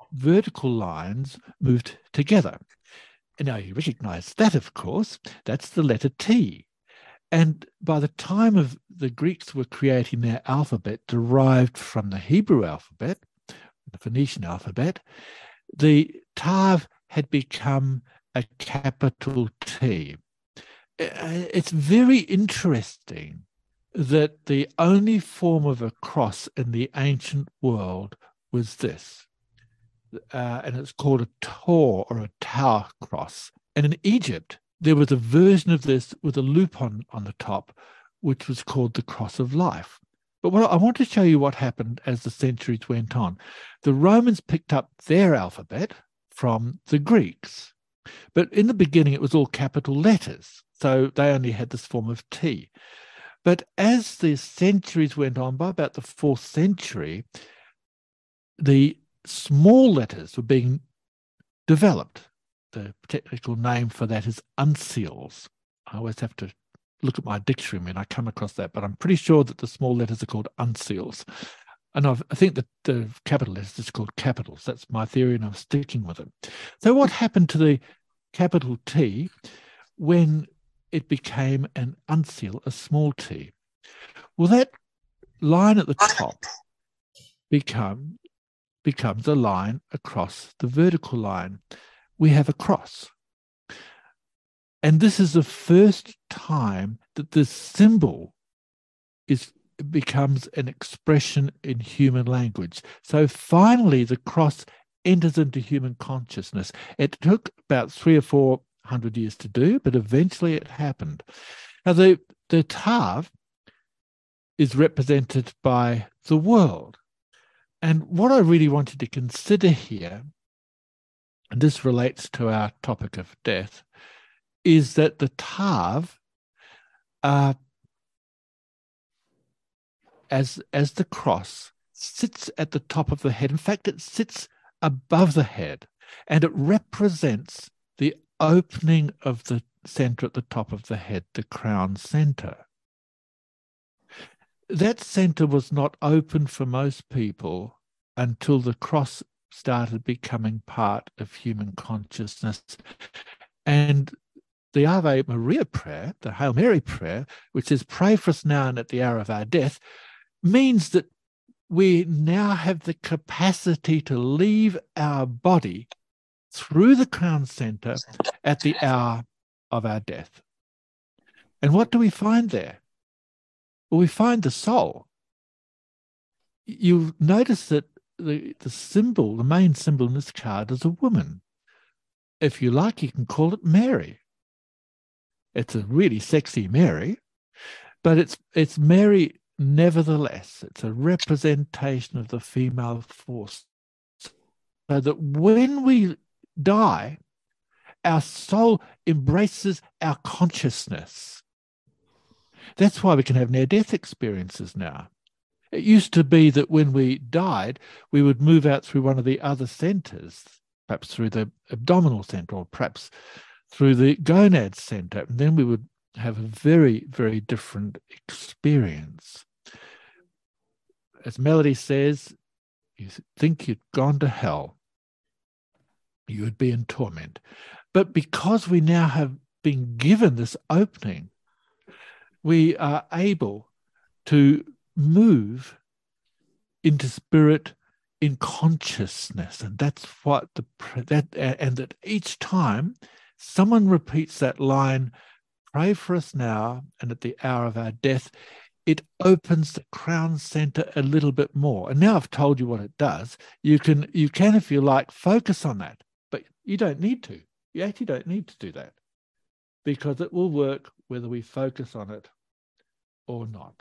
Speaker 12: vertical lines moved together. And now you recognize that, of course, that's the letter T. And by the time of the Greeks were creating their alphabet derived from the Hebrew alphabet, the Phoenician alphabet, the Tav had become a capital T. It's very interesting that the only form of a cross in the ancient world was this. Uh, and it's called a Tor or a Tower cross. And in Egypt, there was a version of this with a loop on, on the top, which was called the Cross of Life. But what I want to show you what happened as the centuries went on. The Romans picked up their alphabet from the Greeks. But in the beginning, it was all capital letters. So they only had this form of T. But as the centuries went on, by about the fourth century, the small letters were being developed. The technical name for that is uncials. I always have to look at my dictionary when I come across that, but I'm pretty sure that the small letters are called uncials. And I've, I think that the capital letters is called capitals. That's my theory, and I'm sticking with it. So what happened to the capital T when it became an uncial, a small t? Well, that line at the top become, becomes a line across the vertical line. We have a cross. And this is the first time that this symbol is becomes an expression in human language. So finally, the cross enters into human consciousness. It took about three or four hundred years to do, but eventually it happened. Now, the, the Tav is represented by the world. And what I really wanted to consider here, and this relates to our topic of death, is that the Tav, uh, as, as the cross, sits at the top of the head. In fact, it sits above the head, and it represents the opening of the center at the top of the head, the crown center. That center was not open for most people until the cross started becoming part of human consciousness. And the Ave Maria prayer, the Hail Mary prayer, which is pray for us now and at the hour of our death, means that we now have the capacity to leave our body through the crown center at the hour of our death. And what do we find there? Well, we find the soul. You'll notice that the, the symbol, the main symbol in this card is a woman. If you like, you can call it Mary. It's a really sexy Mary, but it's it's Mary nevertheless. It's a representation of the female force. So that when we die, our soul embraces our consciousness. That's why we can have near-death experiences now. It used to be that when we died, we would move out through one of the other centers, perhaps through the abdominal center or perhaps through the gonad center, and then we would have a very, very different experience. As Melody says, you think you'd gone to hell, you would be in torment. But because we now have been given this opening, we are able to move into spirit in consciousness. And that's what the, that, and that each time someone repeats that line, pray for us now and at the hour of our death, it opens the crown center a little bit more. And now I've told you what it does. You can, you can, if you like, focus on that, but you don't need to. You actually don't need to do that because it will work whether we focus on it or not.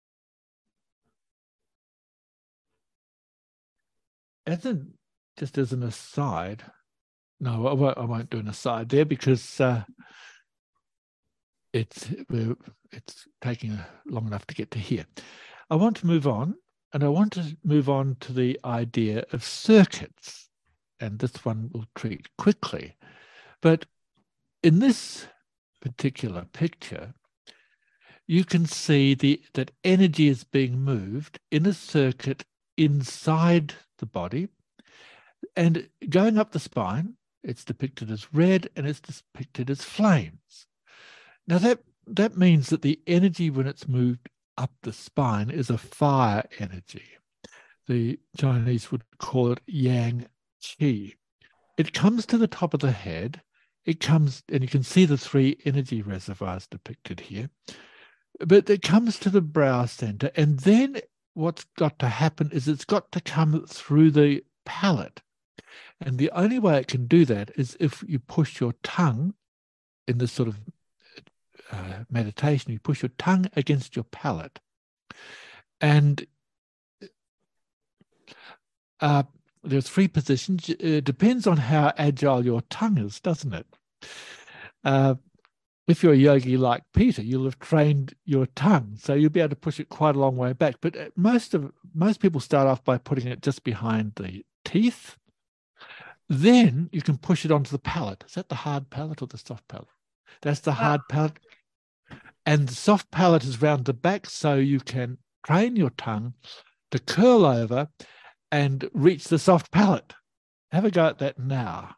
Speaker 12: As a, just as an aside, no, I won't, I won't do an aside there because uh, it's we're, it's taking long enough to get to here. I want to move on, and I want to move on to the idea of circuits, and this one we'll treat quickly. But in this particular picture, you can see the that energy is being moved in a circuit inside the body, And going up the spine, it's depicted as red and it's depicted as flames. Now that, that means that the energy when it's moved up the spine is a fire energy. The Chinese would call it yang qi. It comes to the top of the head. It comes, and you can see the three energy reservoirs depicted here. But it comes to the brow center, and then what's got to happen is it's got to come through the palate. And the only way it can do that is if you push your tongue in this sort of uh, meditation, you push your tongue against your palate. And uh, there are three positions. It depends on how agile your tongue is, doesn't it? Uh, if you're a yogi like Peter, you'll have trained your tongue, so you'll be able to push it quite a long way back. But most of most people start off by putting it just behind the teeth. Then you can push it onto the palate. Is that the hard palate or the soft palate? That's the hard palate. And the soft palate is round the back, so you can train your tongue to curl over and reach the soft palate. Have a go at that now.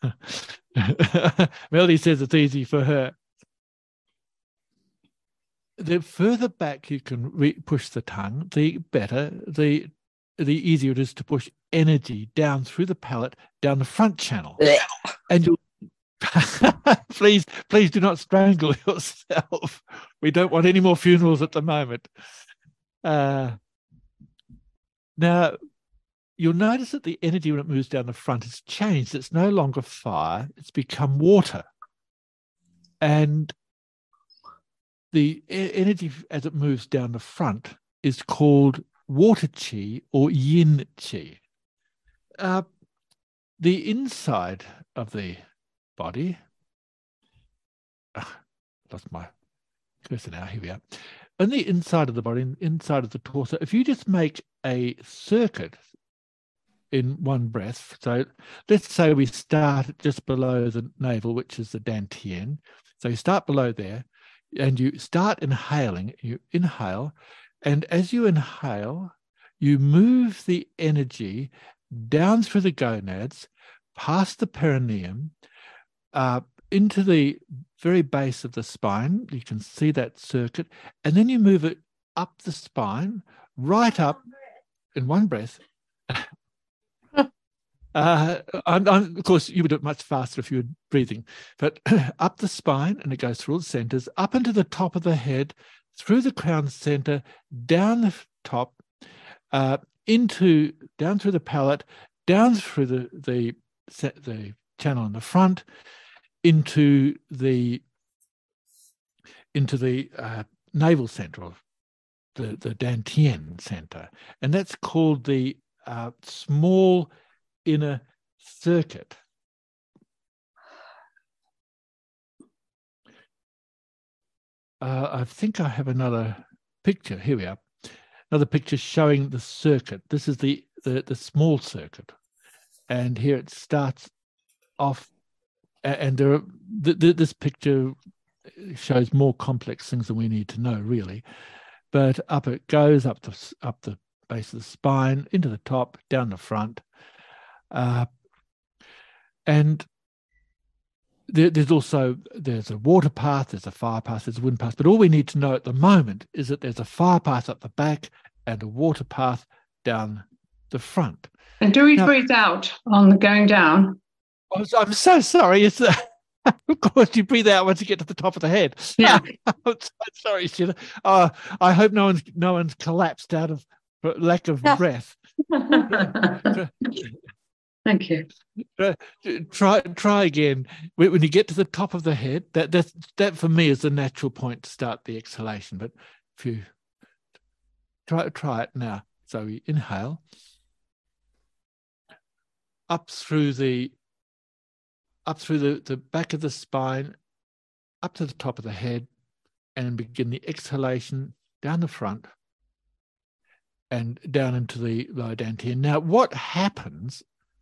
Speaker 12: Melody says it's easy for her. The further back you can re push the tongue, the better, the the easier it is to push energy down through the palate, down the front channel. And you'll please, please do not strangle yourself. We don't want any more funerals at the moment. Uh, now, you'll notice that the energy when it moves down the front has changed. It's no longer fire, it's become water. And the energy as it moves down the front is called water chi or yin chi. Uh, the inside of the body, uh, lost my cursor now, here we are. On the inside of the body, inside of the torso, if you just make a circuit in one breath, so let's say we start just below the navel, which is the dantian. So you start below there, and you start inhaling, you inhale, and as you inhale, you move the energy down through the gonads, past the perineum, uh, into the very base of the spine. You can see that circuit, and then you move it up the spine, right up in one breath. Uh, I'm, I'm, of course, you would do it much faster if you were breathing, but up the spine, and it goes through all the centers, up into the top of the head, through the crown center, down the top, uh, into down through the palate, down through the the the channel in the front, into the into the uh, navel center, of the the dantian center, and that's called the uh, small inner circuit. Uh, I think I have another picture. Here we are. Another picture showing the circuit. This is the, the, the small circuit. And here it starts off. And there are, th th this picture shows more complex things than we need to know, really. But up it goes, up the, up the base of the spine, into the top, down the front. Uh, and there, there's also, there's a water path, there's a fire path, there's a wind path, but all we need to know at the moment is that there's a fire path up the back and a water path down the front.
Speaker 3: And do we
Speaker 12: now,
Speaker 3: breathe out on the going down?
Speaker 12: I'm, I'm so sorry. It's uh, of course you breathe out once you get to the top of the head.
Speaker 3: Yeah.
Speaker 12: I'm so sorry, Sheila. Uh, I hope no one's no one's collapsed out of lack of breath.
Speaker 3: Thank you.
Speaker 12: Uh, try try again. When you get to the top of the head, that that that for me is the natural point to start the exhalation. But if you try try it now, so we inhale up through the up through the, the back of the spine, up to the top of the head, and begin the exhalation down the front and down into the lower dantian. Now, what happens?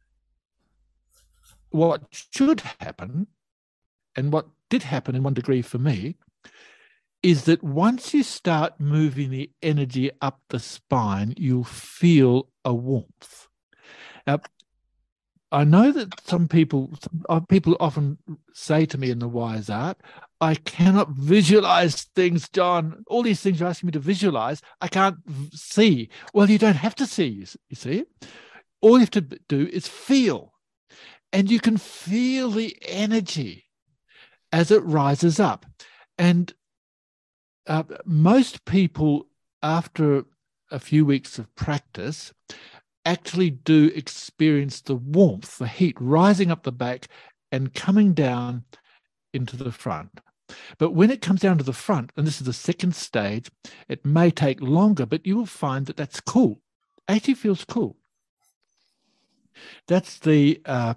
Speaker 12: What should happen, and what did happen in one degree for me, is that once you start moving the energy up the spine, you'll feel a warmth. Now, I know that some people, some people often say to me in the Wise Art, I cannot visualize things, John. All these things you're asking me to visualize, I can't see. Well, you don't have to see, you see. All you have to do is feel. And you can feel the energy as it rises up. And uh, most people, after a few weeks of practice, actually do experience the warmth, the heat rising up the back and coming down into the front. But when it comes down to the front, and this is the second stage, it may take longer, but you will find that that's cool. Actually feels cool. That's the uh,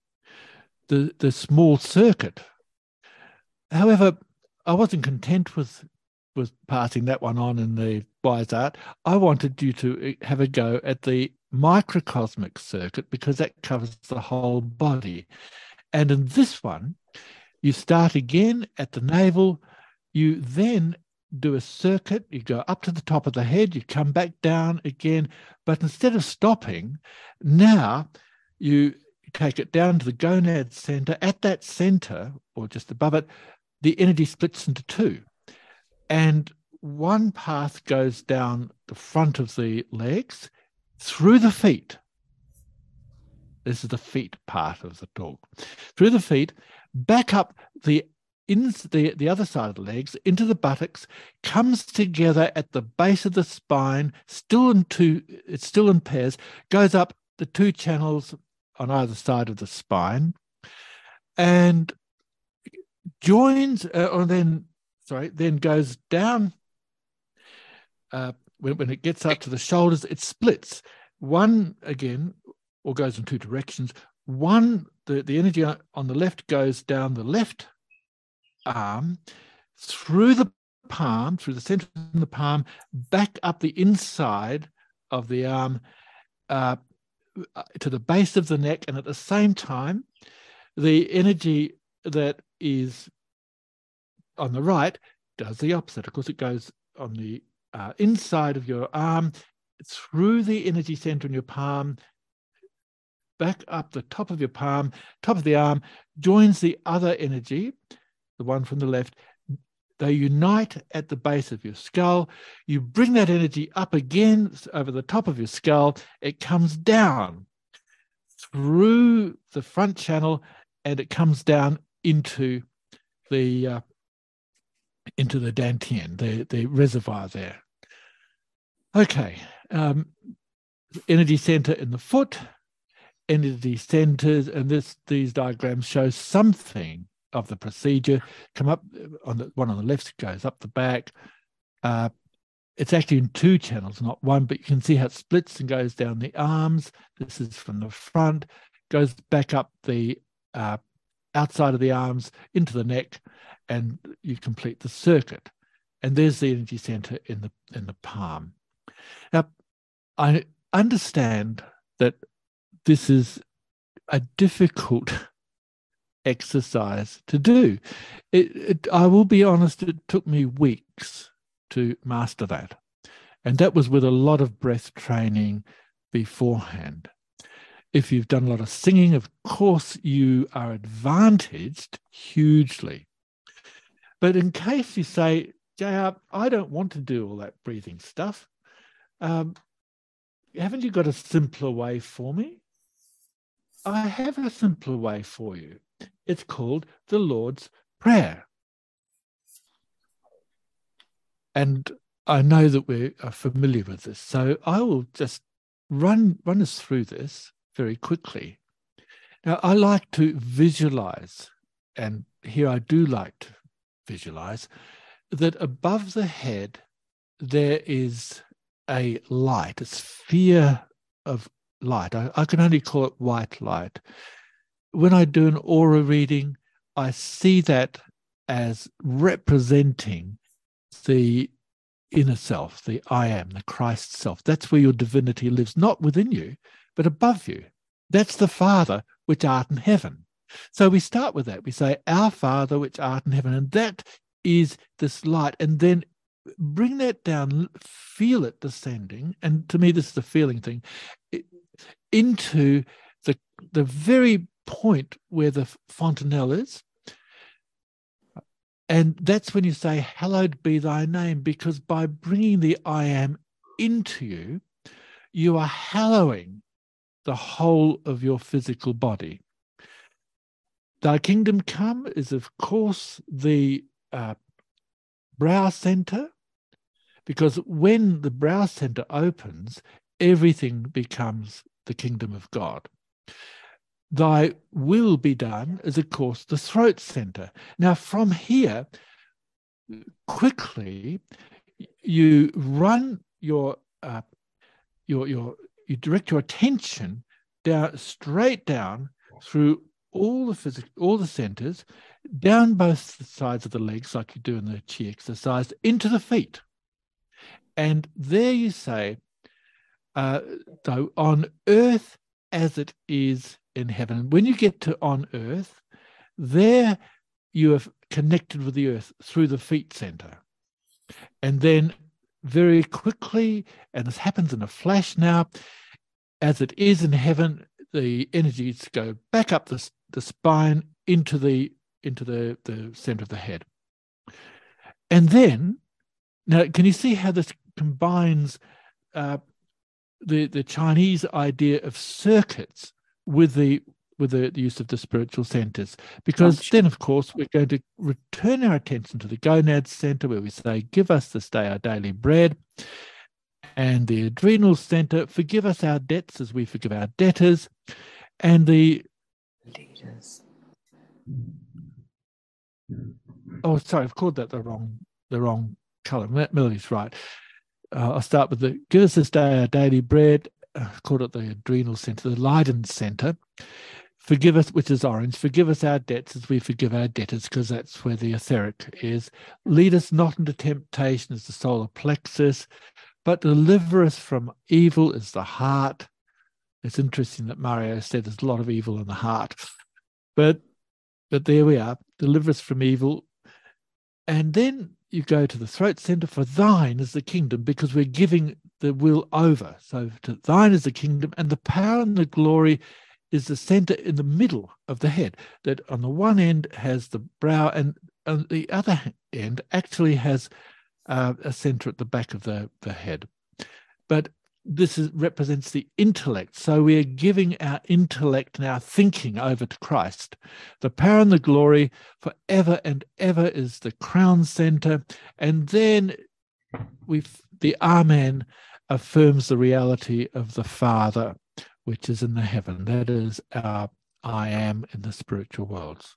Speaker 12: the the small circuit. However, I wasn't content with with passing that one on in the Wise Art. I wanted you to have a go at the microcosmic circuit because that covers the whole body. And in this one, you start again at the navel, you then do a circuit, you go up to the top of the head, you come back down again, but instead of stopping, now you take it down to the gonad center. At that center, or just above it, the energy splits into two. And one path goes down the front of the legs, through the feet. This is the feet part of the talk. Through the feet, back up the in the, the other side of the legs, into the buttocks, comes together at the base of the spine, still in two, it's still in pairs, goes up the two channels on either side of the spine, and joins, uh, or then, sorry, then goes down, uh, when, when it gets up to the shoulders, it splits. One, again, or goes in two directions. One, the, the energy on the left goes down the left arm, through the palm, through the center of the palm, back up the inside of the arm uh, to the base of the neck, and at the same time, the energy that is on the right does the opposite. Of course, it goes on the uh, inside of your arm, through the energy center in your palm, back up the top of your palm, top of the arm, joins the other energy, the one from the left. They unite at the base of your skull. You bring that energy up again over the top of your skull. It comes down through the front channel, and it comes down into the uh, into the dantian, the, the reservoir there. Okay, um, energy center in the foot, energy centers, and this these diagrams show something of the procedure. Come up on the one on the left goes up the back. Uh, it's actually in two channels, not one, but you can see how it splits and goes down the arms. This is from the front, goes back up the uh, outside of the arms into the neck, and you complete the circuit. And there's the energy center in the in the palm. Now, I understand that this is a difficult exercise to do. It, it, I will be honest, it took me weeks to master that. And that was with a lot of breath training beforehand. If you've done a lot of singing, of course, you are advantaged hugely. But in case you say, J R, I don't want to do all that breathing stuff, um, haven't you got a simpler way for me? I have a simpler way for you. It's called the Lord's Prayer. And I know that we are familiar with this, so I will just run, run us through this very quickly. Now, I like to visualize, and here I do like to visualize, that above the head there is a light, a sphere of light. I, I can only call it white light. When I do an aura reading, I see that as representing the inner self, the I am, the Christ self. That's where your divinity lives, not within you, but above you. That's the Father which art in heaven. So we start with that. We say, our Father which art in heaven, and that is this light. And then bring that down, feel it descending, and to me this is the feeling thing, into the, the very point where the fontanelle is. And that's when you say, hallowed be thy name, because by bringing the I am into you, you are hallowing the whole of your physical body. Thy kingdom come is, of course, the uh, brow center, because when the brow center opens, everything becomes the kingdom of God. Thy will be done is, of course, the throat center. Now, from here, quickly, you run your, uh, your, your, you direct your attention down, straight down through all the physical, all the centers, down both sides of the legs, like you do in the chi exercise, into the feet. And there you say, uh, so on earth as it is in heaven. When you get to on earth, there you have connected with the earth through the feet center. And then very quickly, and this happens in a flash now, as it is in heaven, the energies go back up the, the spine into the into the, the center of the head. And then, now can you see how this combines uh, the, the Chinese idea of circuits with the with the, the use of the spiritual centers? Because oh, then, of course, we're going to return our attention to the gonad center, where we say, give us this day our daily bread. And the adrenal center, forgive us our debts as we forgive our debtors. And the leaders. Oh, sorry, I've called that the wrong the wrong color. Melody's right. Uh, I'll start with the give us this day our daily bread. Uh, called it the adrenal center, the Leiden center. Forgive us, which is orange. Forgive us our debts as we forgive our debtors, because that's where the etheric is. Lead us not into temptation is the solar plexus, but deliver us from evil is the heart. It's interesting that Mario said there's a lot of evil in the heart. But but there we are. Deliver us from evil. And then you go to the throat center. For thine is the kingdom, because we're giving the will over. So to thine is the kingdom, and the power and the glory is the center in the middle of the head. That on the one end has the brow, and on the other end actually has uh, a center at the back of the, the head. But this is, represents the intellect. So we are giving our intellect and our thinking over to Christ. The power and the glory forever and ever is the crown center. And then we've, the Amen affirms the reality of the Father, which is in the heaven. That is our I am in the spiritual worlds.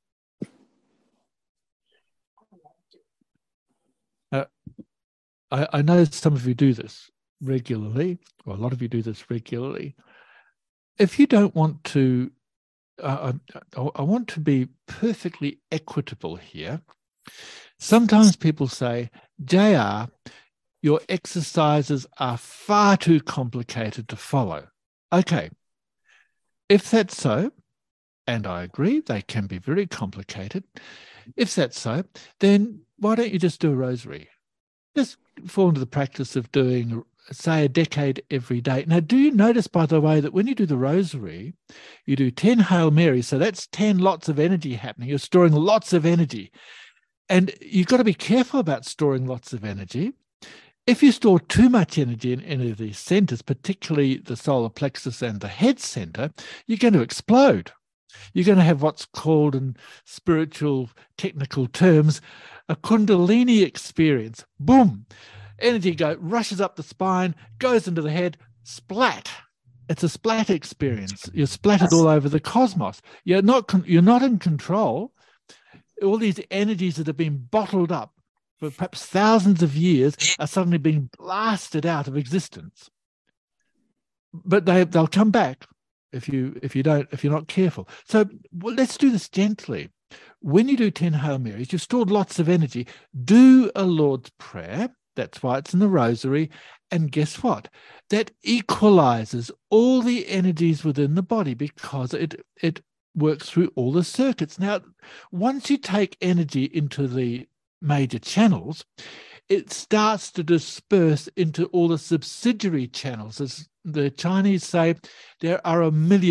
Speaker 12: Uh, I, I know some of you do this regularly, or a lot of you do this regularly. If you don't want to, uh, I, I want to be perfectly equitable here. Sometimes people say, J R, your exercises are far too complicated to follow. Okay, if that's so, and I agree, they can be very complicated. If that's so, then why don't you just do a rosary? Just fall into the practice of doing, say, a decade every day. Now, do you notice, by the way, that when you do the rosary, you do ten Hail Marys, so that's ten lots of energy happening. You're storing lots of energy. And you've got to be careful about storing lots of energy. If you store too much energy in any of these centers, particularly the solar plexus and the head center, you're going to explode. You're going to have what's called, in spiritual technical terms, a Kundalini experience. Boom! Energy go rushes up the spine, goes into the head, splat. It's a splat experience. You're splattered all over the cosmos. You're not, you're not in control. All these energies that have been bottled up for perhaps thousands of years are suddenly being blasted out of existence. But they, they'll come back if you if you don't if you're not careful. So well, let's do this gently. When you do ten Hail Marys, you've stored lots of energy. Do a Lord's Prayer. That's why it's in the Rosary. And guess what? That equalizes all the energies within the body, because it it works through all the circuits. Now, once you take energy into the major channels, it starts to disperse into all the subsidiary channels. As the Chinese say, there are a million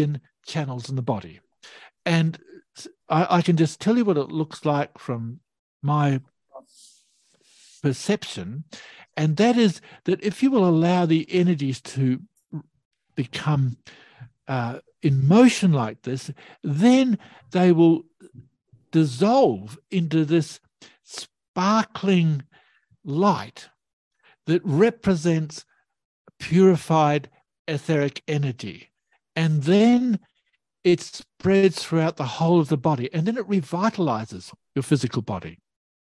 Speaker 12: channels in the body. And I, I can just tell you what it looks like from my perception, and that is that if you will allow the energies to become uh, in motion like this, then they will dissolve into this sparkling light that represents purified etheric energy. And then it spreads throughout the whole of the body, and then it revitalizes your physical body.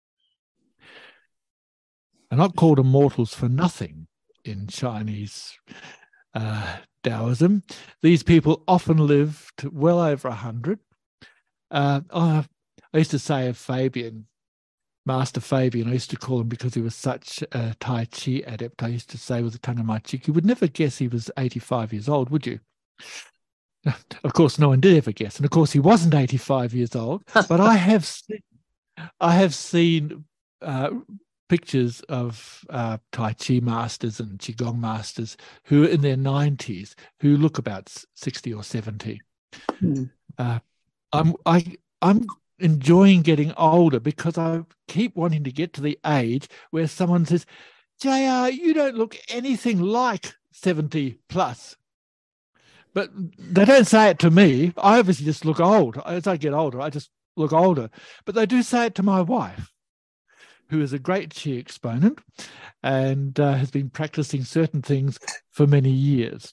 Speaker 12: They're not called immortals for nothing in Chinese uh, Taoism. These people often lived well over a hundred. Uh, I used to say of Fabian, Master Fabian, I used to call him because he was such a Tai Chi adept. I used to say with the tongue in my cheek, you would never guess he was eighty-five years old, would you? Of course, no one did ever guess. And of course, he wasn't eighty-five years old. But I have seen, I have seen uh, pictures of uh, Tai Chi masters and Qigong masters who are in their nineties, who look about sixty or seventy. Mm. Uh, I'm, I, I'm enjoying getting older because I keep wanting to get to the age where someone says, J R, you don't look anything like seventy plus. But they don't say it to me. I obviously just look old. As I get older, I just look older. But they do say it to my wife, who is a great Qi exponent and uh, has been practicing certain things for many years.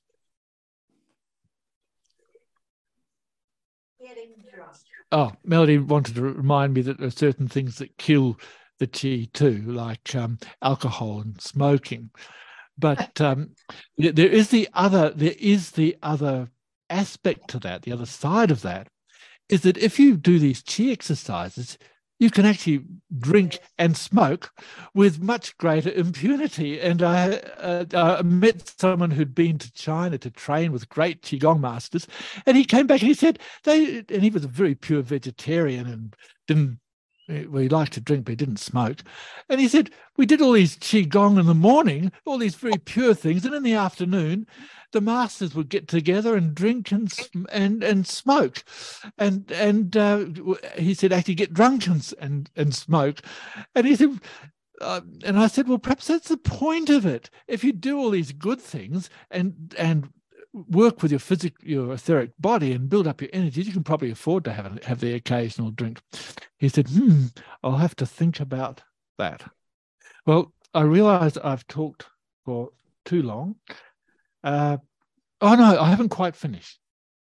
Speaker 12: Oh, Melody wanted to remind me that there are certain things that kill the Qi too, like um, alcohol and smoking. But um, there is the other, there is the other aspect to that. The other side of that is that if you do these Qi exercises, you can actually drink and smoke with much greater impunity. And I, uh, I met someone who'd been to China to train with great Qigong masters, and he came back and he said, they, and he was a very pure vegetarian and didn't, well, he liked to drink, but he didn't smoke. And he said, we did all these Qigong in the morning, all these very pure things, and in the afternoon, the masters would get together and drink and and and smoke, and and uh, he said actually get drunk and and, and smoke, and he said, uh, and I said, well, perhaps that's the point of it. If you do all these good things and and work with your physical, your etheric body and build up your energies, you can probably afford to have have the occasional drink. He said, hmm, I'll have to think about that. Well, I realize I've talked for too long. Uh, oh, no, I haven't quite finished.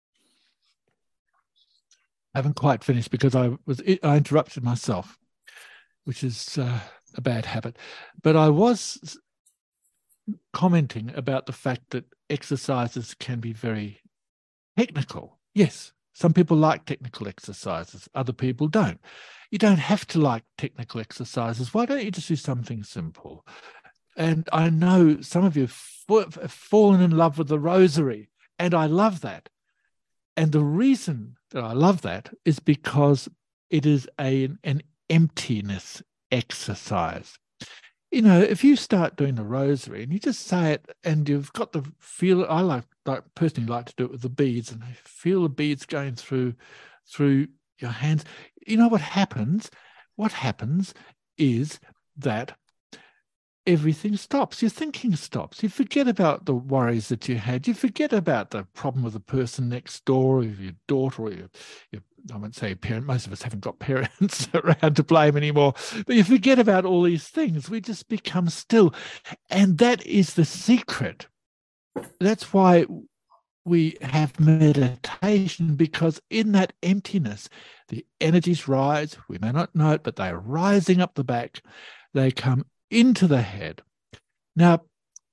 Speaker 12: I haven't quite finished because I was I interrupted myself, which is uh, a bad habit. But I was commenting about the fact that exercises can be very technical. Yes, some people like technical exercises, other people don't. You don't have to like technical exercises. Why don't you just do something simple? And I know some of you have fallen in love with the rosary, and I love that. And the reason that I love that is because it is a, an emptiness exercise. You know, if you start doing the rosary and you just say it and you've got the feel, I like, like personally like to do it with the beads, and I feel the beads going through, through your hands. You know what happens? What happens is that everything stops. Your thinking stops. You forget about the worries that you had. You forget about the problem with the person next door, or your daughter, or your, your I won't say parent. Most of us haven't got parents around to blame anymore. But you forget about all these things. We just become still. And that is the secret. That's why we have meditation, because in that emptiness, the energies rise. We may not know it, but they are rising up the back. They come into the head. Now,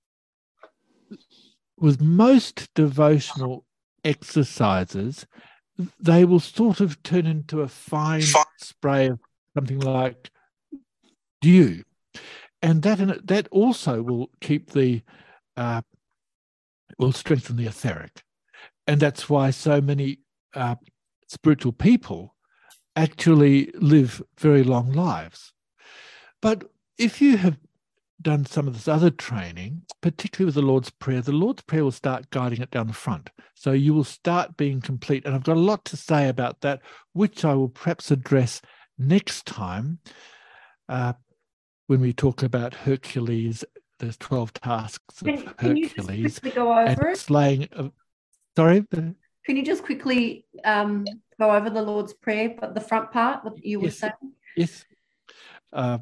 Speaker 12: with most devotional exercises, they will sort of turn into a fine spray of something like dew. And that, that also will keep the, uh, will strengthen the etheric. And that's why so many uh, spiritual people actually live very long lives. But if you have done some of this other training, particularly with the Lord's Prayer, the Lord's Prayer will start guiding it down the front. So you will start being complete. And I've got a lot to say about that, which I will perhaps address next time uh, when we talk about Hercules, there's twelve tasks of
Speaker 4: Can, can you
Speaker 12: Hercules.
Speaker 4: just quickly go over it?
Speaker 12: Slaying of, sorry?
Speaker 4: Can you just quickly um, go over the Lord's Prayer, but the front part, what you were
Speaker 12: Yes.
Speaker 4: saying?
Speaker 12: Yes. Uh,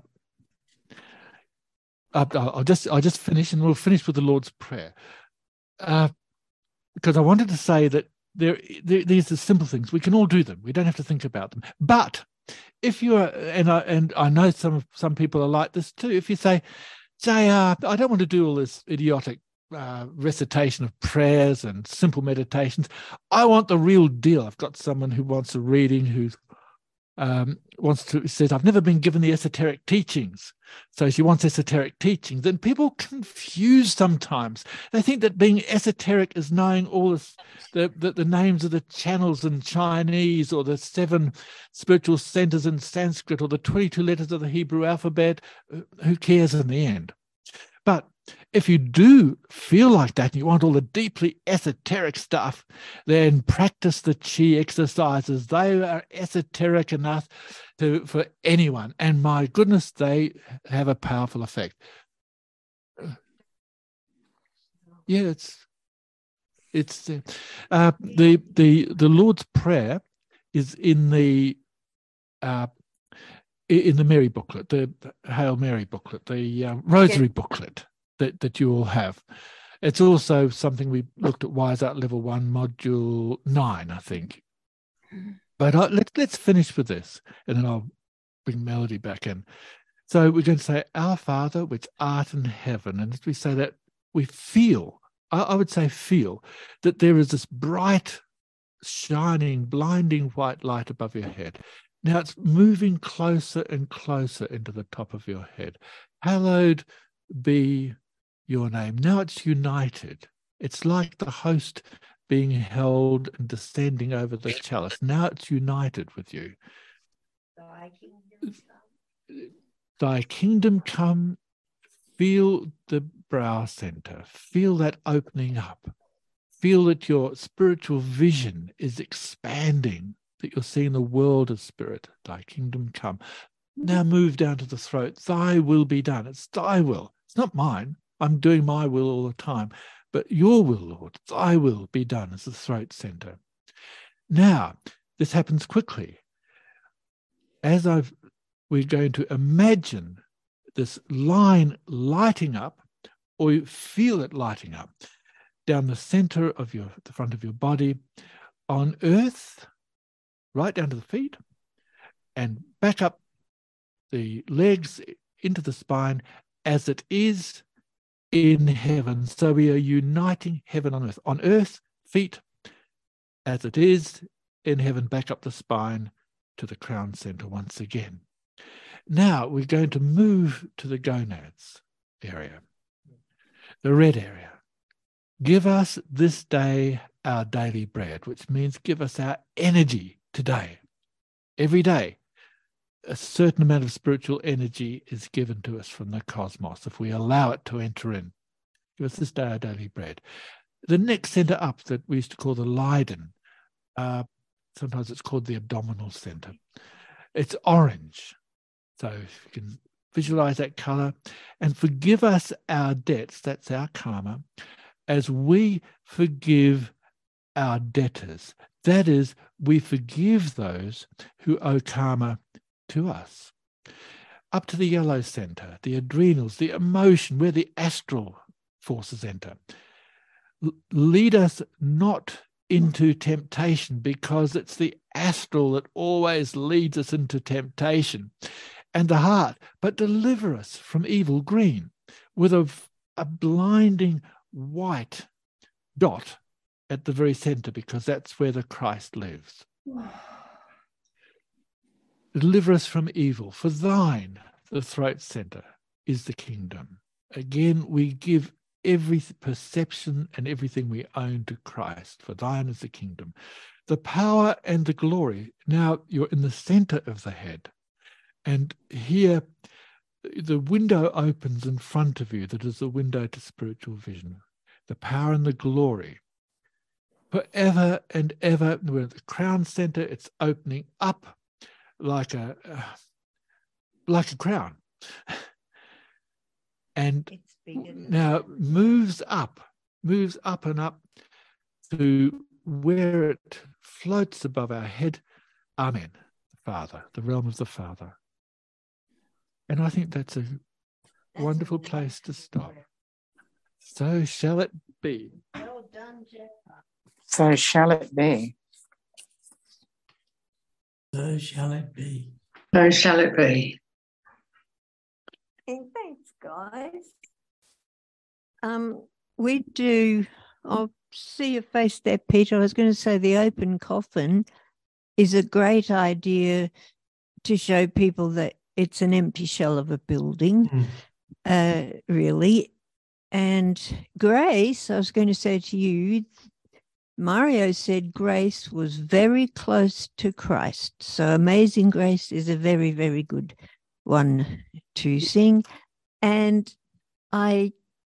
Speaker 12: I'll just I'll just finish, and we'll finish with the Lord's Prayer, uh, because I wanted to say that there, there these are simple things. We can all do them. We don't have to think about them. But if you are, and I and I know some some people are like this too. If you say, J R, I don't want to do all this idiotic uh, recitation of prayers and simple meditations. I want the real deal. I've got someone who wants a reading who's Um, wants to says, I've never been given the esoteric teachings. So she wants esoteric teachings. And people confuse sometimes. They think that being esoteric is knowing all this, the, the, the names of the channels in Chinese, or the seven spiritual centers in Sanskrit, or the twenty-two letters of the Hebrew alphabet. Who cares in the end? But if you do feel like that and you want all the deeply esoteric stuff, then practice the chi exercises. They are esoteric enough to for anyone. And my goodness, they have a powerful effect. Yeah, it's it's uh, the the the Lord's Prayer is in the uh, in the Mary booklet, the Hail Mary booklet, the uh, Rosary yeah. booklet that, that you all have. It's also something we looked at Wise Out Level One, Module Nine, I think. But uh, let's let's finish with this, and then I'll bring Melody back in. So we're going to say, Our Father, which art in heaven, and as we say that, we feel, I, I would say feel, that there is this bright, shining, blinding white light above your head. Now it's moving closer and closer into the top of your head. Hallowed be your name. Now it's united. It's like the host being held and descending over the chalice. Now it's united with you. Thy kingdom come. Thy kingdom come. Feel the brow center. Feel that opening up. Feel that your spiritual vision is expanding, that you're seeing the world of spirit. Thy kingdom come. Now move down to the throat. Thy will be done. It's thy will. It's not mine. I'm doing my will all the time. But your will, Lord, thy will be done as the throat center. Now, this happens quickly. As I've, we're going to imagine this line lighting up, or you feel it lighting up, down the center of your, the front of your body, on earth, right down to the feet, and back up the legs into the spine as it is in heaven. So we are uniting heaven on earth. On earth, feet as it is in heaven, back up the spine to the crown center once again. Now we're going to move to the gonads area, the red area. Give us this day our daily bread, which means give us our energy today. Every day, a certain amount of spiritual energy is given to us from the cosmos if we allow it to enter in. Give us this day our daily bread. The next center up that we used to call the Leiden, uh, sometimes it's called the abdominal center. It's orange. So if you can visualize that color, and forgive us our debts, that's our karma, as we forgive our debtors. That is, we forgive those who owe karma to us. Up to the yellow center, the adrenals, the emotion, where the astral forces enter. L- lead us not into temptation, because it's the astral that always leads us into temptation, and the heart, but deliver us from evil, green, with a, a blinding white dot at the very center, because that's where the Christ lives. Deliver us from evil, for thine, the throat center, is the kingdom. Again, we give every perception and everything we own to Christ, for thine is the kingdom. The power and the glory. Now you're in the center of the head. And here, the window opens in front of you that is the window to spiritual vision, the power and the glory. Forever and ever, we're at the crown center, it's opening up like a uh, like a crown. And now moves up, moves up and up to where it floats above our head. Amen. The Father, the realm of the Father. And I think that's a wonderful place to stop. So shall it be.
Speaker 2: Well done, Jeff.
Speaker 5: So shall it be.
Speaker 7: So shall it be.
Speaker 3: So shall it be.
Speaker 2: And thanks, guys. Um, we do, I'll see your face there, Peter. I was going to say the open coffin is a great idea to show people that it's an empty shell of a building, mm. uh, really. And Grace, I was going to say to you, Mario said Grace was very close to Christ. So Amazing Grace is a very, very good one to sing. And I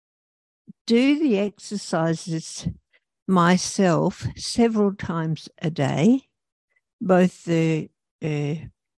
Speaker 2: do the exercises myself several times a day, both the uh,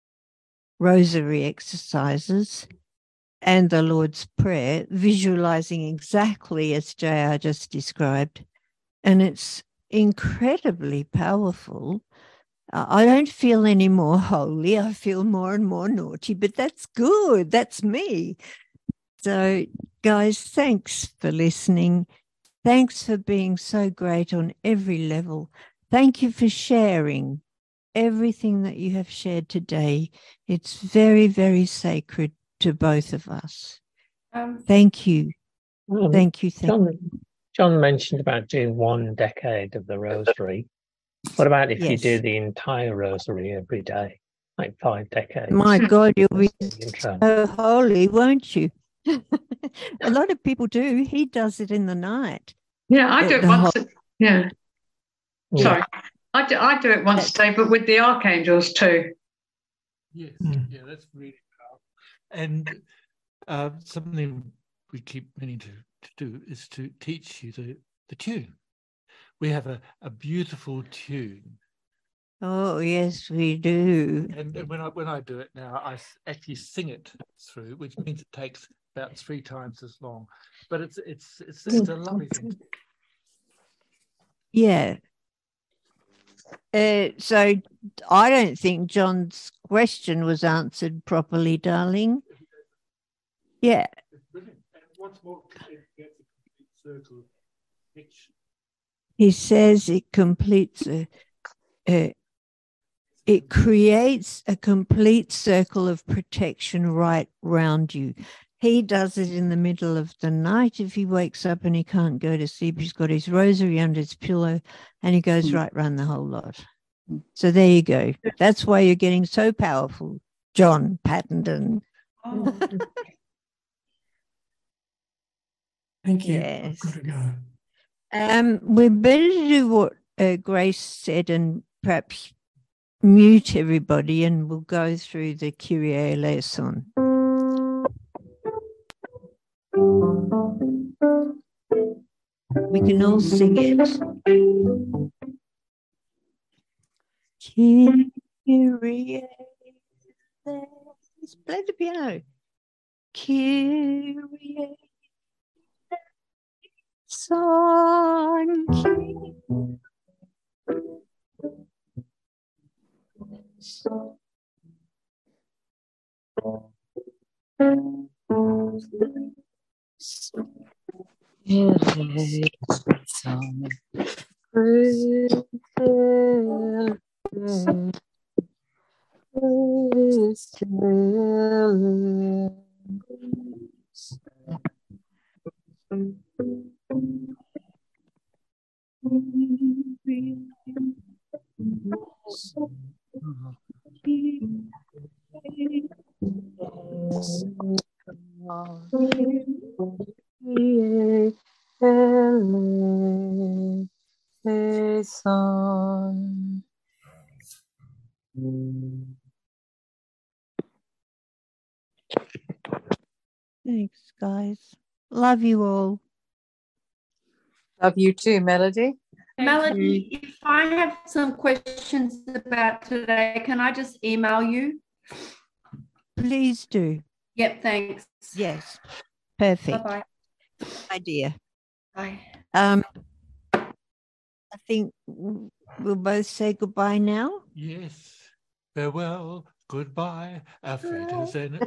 Speaker 2: rosary exercises and the Lord's Prayer, visualizing exactly as J R just described. And it's incredibly powerful. Uh, I don't feel any more holy. I feel more and more naughty, but that's good. That's me. So, guys, thanks for listening. Thanks for being so great on every level. Thank you for sharing everything that you have shared today. It's very, very sacred to both of us. Um, thank you.
Speaker 6: Um,
Speaker 2: thank you. Thank
Speaker 6: John,
Speaker 2: you.
Speaker 6: John mentioned about doing one decade of the rosary. What about if yes. you do the entire rosary every day, like five decades?
Speaker 2: My God, you'll be so holy, won't you? A lot of people do. He does it in the night.
Speaker 3: Yeah, I do it once. Whole... Yeah. yeah. Sorry. I do, I do it once a day, but with the archangels too.
Speaker 12: Yes, mm. yeah, that's really powerful. And uh, something we keep meaning to, to do is to teach you the, the tune. We have a, a beautiful tune.
Speaker 2: Oh, yes, we do.
Speaker 12: And when I when I do it now, I actually sing it through, which means it takes about three times as long. But it's it's it's just a lovely thing.
Speaker 2: Yeah. Uh, so I don't think John's question was answered properly, darling. Yeah.
Speaker 12: It's brilliant. And what's more, it gets a complete circle of pitch.
Speaker 2: He says it completes a, a it creates a complete circle of protection right round you. He does it in the middle of the night. If he wakes up and he can't go to sleep, he's got his rosary under his pillow and he goes right round the whole lot. So there you go. That's why you're getting so powerful, John Pattenden.
Speaker 7: Oh. Thank you.
Speaker 2: Yes.
Speaker 7: I've got to go.
Speaker 2: Um, we better do what uh, Grace said and perhaps mute everybody and we'll go through the Kyrie eleison. We can all sing it. Kyrie eleison. Play the piano. Kyrie eleison. Thanks, guys. Love you all.
Speaker 5: Love you too, Melody.
Speaker 10: Thank
Speaker 4: Melody,
Speaker 10: you.
Speaker 4: if I have some questions about today, can I just email you?
Speaker 2: Please do.
Speaker 4: Yep, thanks.
Speaker 2: Yes. Perfect.
Speaker 4: Bye-bye.
Speaker 2: Idea.
Speaker 4: Bye.
Speaker 2: Um, I think we'll both say goodbye now.
Speaker 12: Yes. Farewell. Goodbye. Auf Wiedersehen.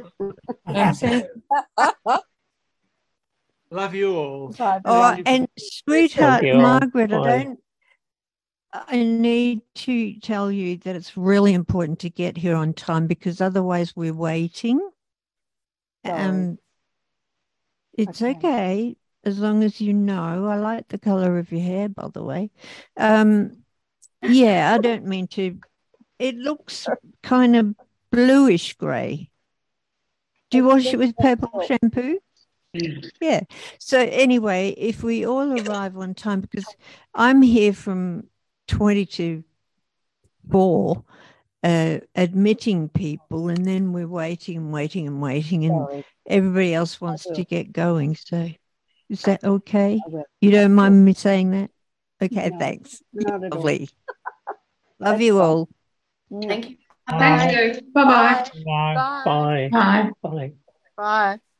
Speaker 12: Love you all.
Speaker 2: Oh, and sweetheart
Speaker 6: you all.
Speaker 2: Margaret, I
Speaker 6: Bye.
Speaker 2: don't. I need to tell you that it's really important to get here on time because otherwise we're waiting. Um, it's
Speaker 1: Okay.
Speaker 2: okay as long as you know. I like the color of your hair, by the way. Um, yeah, I don't mean to. It looks kind of bluish grey. Do you wash it with purple shampoo? Yeah. So anyway, if we all arrive on time, because I'm here from twenty to four, uh, admitting people, and then we're waiting and waiting and waiting, and
Speaker 1: Sorry.
Speaker 2: everybody else wants
Speaker 1: will.
Speaker 2: to get going. So is that okay?
Speaker 1: I will.
Speaker 2: You don't mind me saying that? Okay,
Speaker 1: No,
Speaker 2: thanks.
Speaker 1: not at all.
Speaker 2: Lovely. Love
Speaker 1: That's
Speaker 2: you
Speaker 1: fine.
Speaker 2: all.
Speaker 4: Thank you.
Speaker 3: Thank you. Bye-bye.
Speaker 9: Bye.
Speaker 5: Bye.
Speaker 6: Bye.
Speaker 3: Bye.
Speaker 6: Bye.
Speaker 5: Bye.